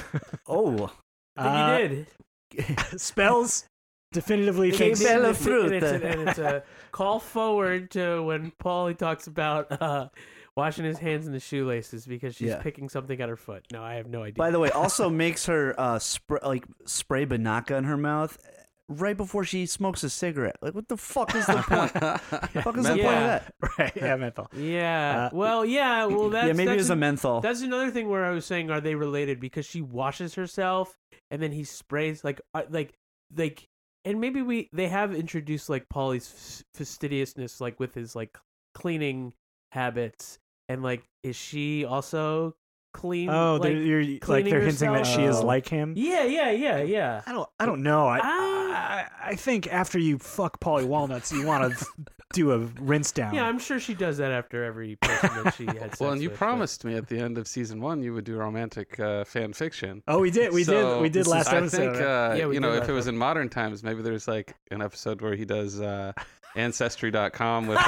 Oh. I think Uh, you did. Spells definitively Che thinks. bella And it's- and it's, frutta. a, and it's a call forward to when Paulie talks about uh, washing his hands in the shoelaces because she's Yeah. picking something at her foot. No, I have no idea. By the way, also makes her uh spray like spray Banaka in her mouth right before she smokes a cigarette. Like, what the fuck is the point? fuck is the point of Yeah. that? Right, yeah, menthol. yeah. Uh, well, yeah. Well, that's yeah, maybe that's it was a an- menthol. That's another thing where I was saying, are they related? Because she washes herself and then he sprays like uh, like like, and maybe we they have introduced like Paulie's f- fastidiousness like with his like cleaning habits and like is she also clean? Oh, like, they're, you're like cleaning they're hinting that she is herself? like him. yeah, yeah, yeah, yeah. I don't. I don't know. I, Ah. I I think after you fuck Paulie Walnuts, you want to do a rinse down. Yeah, I'm sure she does that after every person that she had sex well, and you with, but- promised me at the end of season one you would do romantic uh, fan fiction. Oh, we did. We So, did. We did this last is- episode. I think, right? uh, Yeah, we you did know, if last it was in modern times, maybe there's like an episode where he does uh, ancestry dot com with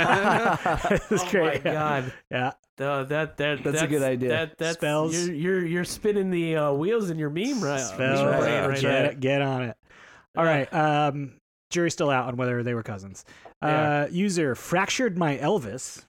her. It's Oh great. my yeah. god. Yeah. Uh, that, that, That's a good idea. That, that's, Spells. You're, you're, you're spinning the uh, wheels in your meme right Spells. right, Yeah. right get, there. get on it. All Yeah. right. Um, jury's still out on whether they were cousins. Yeah. Uh, user fractured my Elvis.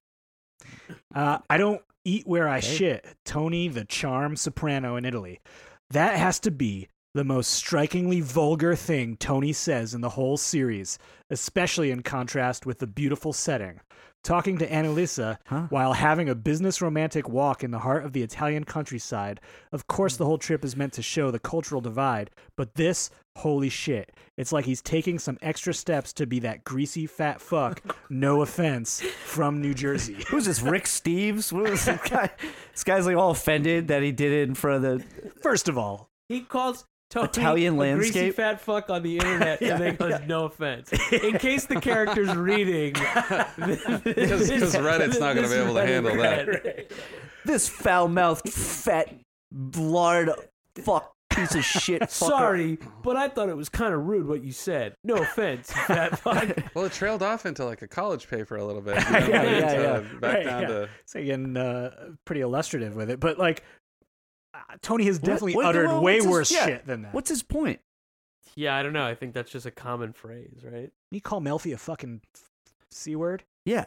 Uh, I don't eat where I shit. Tony the Charm Soprano in Italy. That has to be the most strikingly vulgar thing Tony says in the whole series, especially in contrast with the beautiful setting. Talking to Annalisa Huh? while having a business romantic walk in the heart of the Italian countryside. Of course, the whole trip is meant to show the cultural divide, but this, holy shit, it's like he's taking some extra steps to be that greasy fat fuck, no offense, from New Jersey. Who's this? Rick Steves? What was this guy? This guy's like all offended that he did it in front of the. First of all, He calls Tony Italian a greasy landscape? fat fuck on the internet and then goes, no offense. In case the character's reading. Because Reddit's not going to be able to handle that. This foul mouthed fat lard fuck piece of shit. Fucker. Sorry, but I thought it was kind of rude what you said. No offense, you fat fuck. Well, it trailed off into like a college paper a little bit. you know, Yeah, yeah, so yeah. Back Right, down yeah. to it's again uh, pretty illustrative with it, but like, uh, Tony has What- definitely what- uttered well, way what's his- worse yeah, shit than that. What's his point? Yeah, I don't know. I think that's just a common phrase, right? You call Melfi a fucking C word? Yeah.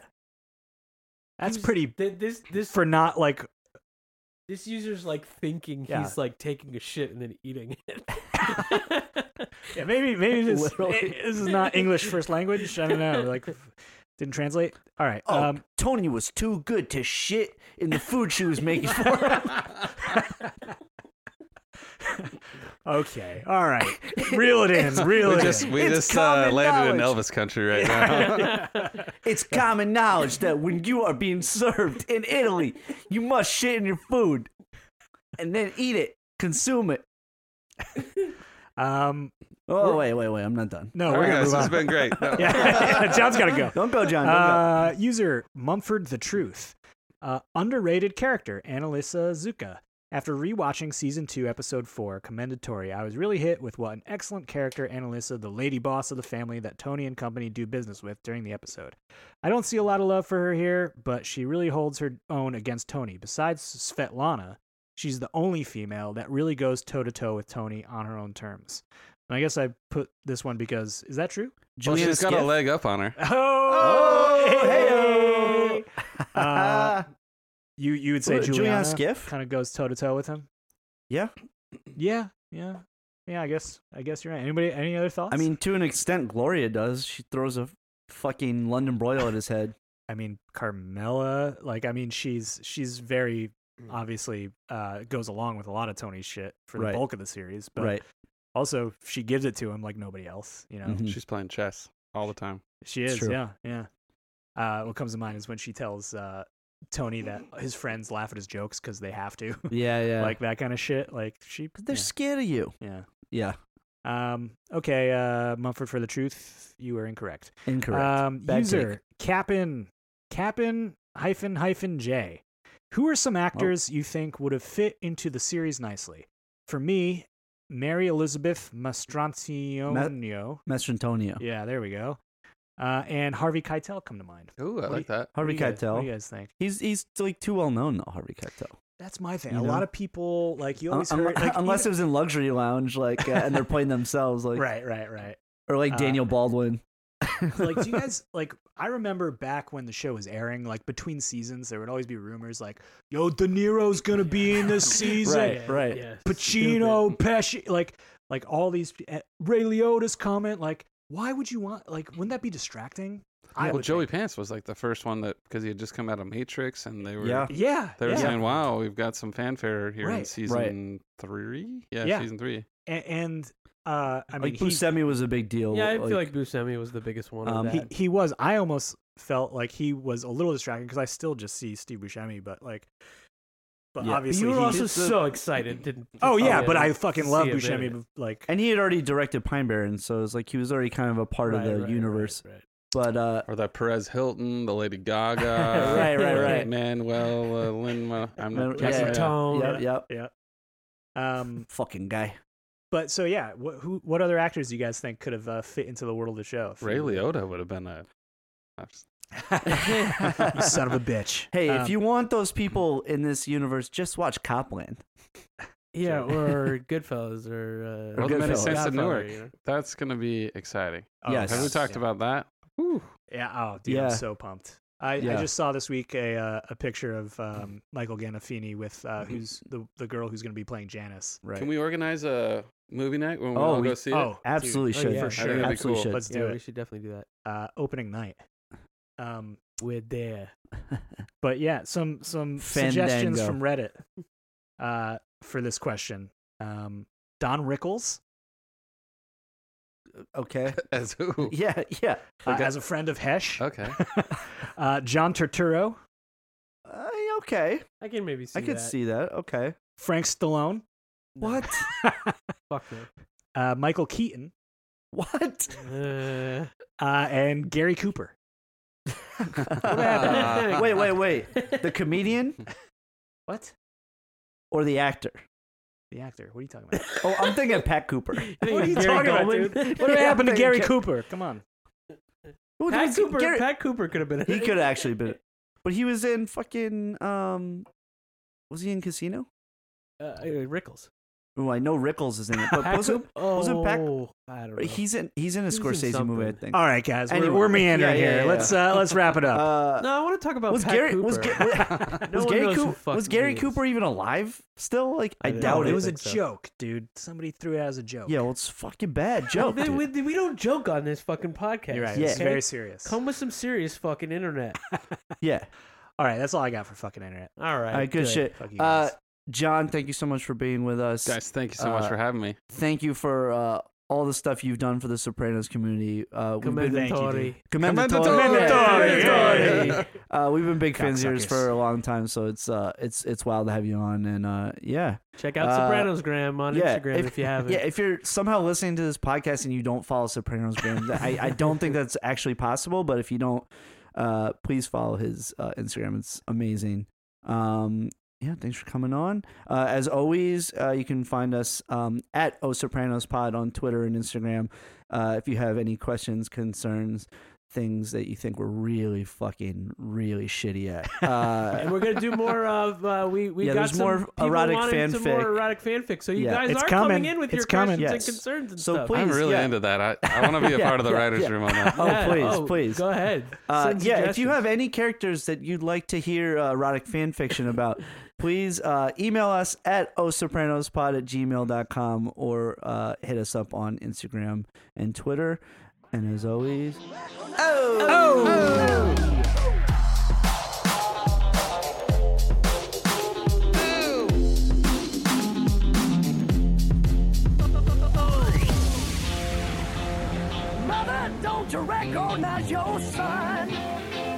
That's He was- pretty th- This this for not like. this user's like thinking Yeah. he's like taking a shit and then eating it. Yeah, maybe maybe this, Literally. eh, this is not English first language. I don't know. Like, didn't translate. All right. Oh, Um, Tony was too good to shit in the food she was making for him. okay. All right. Reel it in. Reel we it just in. we It's just uh, common landed in knowledge. Elvis country right now. It's common knowledge that when you are being served in Italy, you must shit in your food and then eat it, consume it. Um, Oh, wait, wait, wait. I'm not done. no, All we're right, gonna guys, move this has on. been great. No. Yeah, John's got to go. Don't go, John. Don't Uh, user Mumford the Truth. Uh, underrated character, Annalisa Zuka. After rewatching season two, episode four, Commended Tori, I was really hit with what an excellent character Annalisa, the lady boss of the family that Tony and company do business with during the episode. I don't see a lot of love for her here, but she really holds her own against Tony. Besides Svetlana, she's the only female that really goes toe-to-toe with Tony on her own terms. And I guess I put this one because, is that true? Well, Juliana she's got a Skiff? leg up on her. Oh, hey-o. Uh, you you would say Ooh, Juliana Juliana Skiff? kind of goes toe to toe with him. Yeah. Yeah, yeah, yeah. I guess I guess you're right. Anybody? Any other thoughts? I mean, to an extent, Gloria does. She throws a fucking London broil at his head. I mean Carmela. Like, I mean, she's she's very obviously uh, goes along with a lot of Tony's shit for the Right. bulk of the series, but Right. also she gives it to him like nobody else. You know, Mhm. She's playing chess all the time. she It's is. true. Yeah, yeah. Uh, what comes to mind is when she tells uh, Tony that his friends laugh at his jokes because they have to. Yeah, yeah. Like that kind of shit. Like she, they're scared of you. yeah. Yeah. yeah. Um. Okay. Uh. Mumford for the truth. You are incorrect. Incorrect. Um. Bad user take. Capin Capin hyphen hyphen J. Who are some actors you think would have fit into the series nicely? For me, Mary Elizabeth Mastrantonio. Mastrantonio. Yeah. There we go. Uh. And Harvey Keitel come to mind. Ooh, I What do like that. Harvey What do you guys- What Keitel. do you guys think? He's he's like too well known though. Harvey Keitel. That's my thing. You A know? lot of people like you always Un- heard like, unless even- it was in Luxury Lounge, like, uh, and they're playing themselves, like, right, right, right. or like Uh, Daniel Baldwin. Like, do you guys like? I remember back when the show was airing, like between seasons, there would always be rumors like, "Yo, De Niro's gonna be in this season." Right, right. Yeah, Pacino, Pesci, like, like all these uh, Ray Liotta's comment. Like, why would you want? Like, wouldn't that be distracting? I well, would Joey think. Pants was like the first one that because he had just come out of Matrix, and they were Yeah. Yeah, they were yeah. saying, "Wow, we've got some fanfare here in Right. season three." Yeah, Yeah. season three. A- and uh, I mean, Like he, Buscemi was a big deal. Yeah, I feel like Buscemi was the biggest one Um, of he that. he was. I almost felt like he was a little distracting because I still just see Steve Buscemi, but like, but Yeah. But obviously you were he- also so excited. Didn't, Oh yeah, to but I see fucking him love in Buscemi. it. but, Like, and he had already directed Pine Barrens, so it was like he was already kind of a part Right, of the right, right, universe. right. But uh, Or that Perez Hilton, the Lady Gaga, Right, right, right. Manuel uh, Lin. I'm Yeah, not Jesse yeah, Tone. Yep, yep. yeah. Um, Fucking guy. but so yeah, what who what other actors do you guys think could have uh, fit into the world of the show? if Ray you- Liotta would have been a. you son of a bitch. Hey, Um, if you want those people in this universe, just watch Copland. Yeah, or Goodfellas, or uh, Well, the Many Goodfellas. Saints of Godfather, Newark. you know? That's gonna be exciting. oh, Yes. Have we yes, talked yeah. about that? Whew. Yeah. Oh, dude, Yeah. I'm so pumped. I, Yeah. I just saw this week a uh, a picture of um, Michael Gandolfini with uh, who's the the girl who's going to be playing Janice. Right. Can we organize a movie night when we Oh, all we- go see Oh, it? Absolutely Oh, should. yeah, for I sure. think that'd be Absolutely cool. should. Let's do Yeah, it. we should definitely do that. Uh, opening night. Um, We're there. But yeah, some some suggestions Fandango. from Reddit uh, for this question. Um, Don Rickles, Okay. As who? Yeah, yeah. uh, Okay. as a friend of Hesh. Okay. uh, John Turturro, Uh, okay. I can maybe see I could that. see that. Okay. Frank Stallone, What? Fuck no. uh, Michael Keaton, what? Uh, uh, and Gary Cooper. happened? wait, wait, wait. The comedian What? or the actor? The actor. What are you talking about? Oh, I'm thinking of Pat Cooper. What are you Gary talking about, Goldman? dude? What Yeah, happened to I'm Gary thinking- Cooper? Come on. Well, Pat was- Cooper. Gary- Pat Cooper could have been. He could have actually been, but he was in fucking. Um, was he in Casino? Uh, Rickles. Oh, I know Rickles is in it, but Pat wasn't, Coop- Oh, wasn't Pat- I don't know. he's in he's in a He was in Scorsese movie, I something. think. All right, guys. We're, Anyway. we're meandering Yeah, yeah, here. yeah, Let's uh, let's wrap it up. Uh, no, I want to talk about was Pat Gary Cooper. was, Ga- No was one Gary knows who Cooper fuck was he Gary is. Cooper even alive still? Like I I don't doubt know. it it. was a think so. joke, dude. Somebody threw it as a joke. Yeah, well, it's a fucking bad No, joke. we, dude. we, we don't joke on this fucking podcast. You're right. Yeah. It's very serious. Come with some serious fucking internet. Yeah. All right, that's all I got for fucking internet. All right. All right, good, shit. Fuck you Uh, guys. John, thank you so much for being with us. Guys, thank you so much Uh, for having me. Thank you for uh, all the stuff you've done for the Sopranos community. Uh, we've been Thank you, Commendatory. Commendatory. Commendatory. Uh, we've been big fans of yours Cocksuckers. for a long time, so it's uh, it's it's wild to have you on, and uh, yeah, Check out Uh, Sopranos Gram on yeah. Instagram if, you haven't. Yeah, if you're somehow listening to this podcast and you don't follow Sopranos Gram, I, I don't think that's actually possible. But if you don't, uh, please follow his uh, Instagram. It's amazing. Um, yeah, thanks for coming on. Uh, as always, uh, you can find us um, at O Sopranos Pod on Twitter and Instagram. Uh, if you have any questions, concerns, things that you think we're really fucking really shitty at. Uh, And we're gonna do more of uh, we we Yeah, got there's some more people erotic wanting some fanfic. more erotic fanfic. So you Yeah. guys It's are coming. coming in with It's your coming. questions Yes. and concerns and So stuff. please- I'm really yeah. into that. I, I want to be a Yeah, part of the yeah, writers' yeah. room on that. Oh, Yeah, please, oh, please. go ahead. Uh, Send yeah, if you suggestions. have any characters that you'd like to hear uh, erotic fan fiction about, please uh, email us at osopranospod at gmail dot com or uh, hit us up on Instagram and Twitter. And as always, Mother, don't you recognize your son?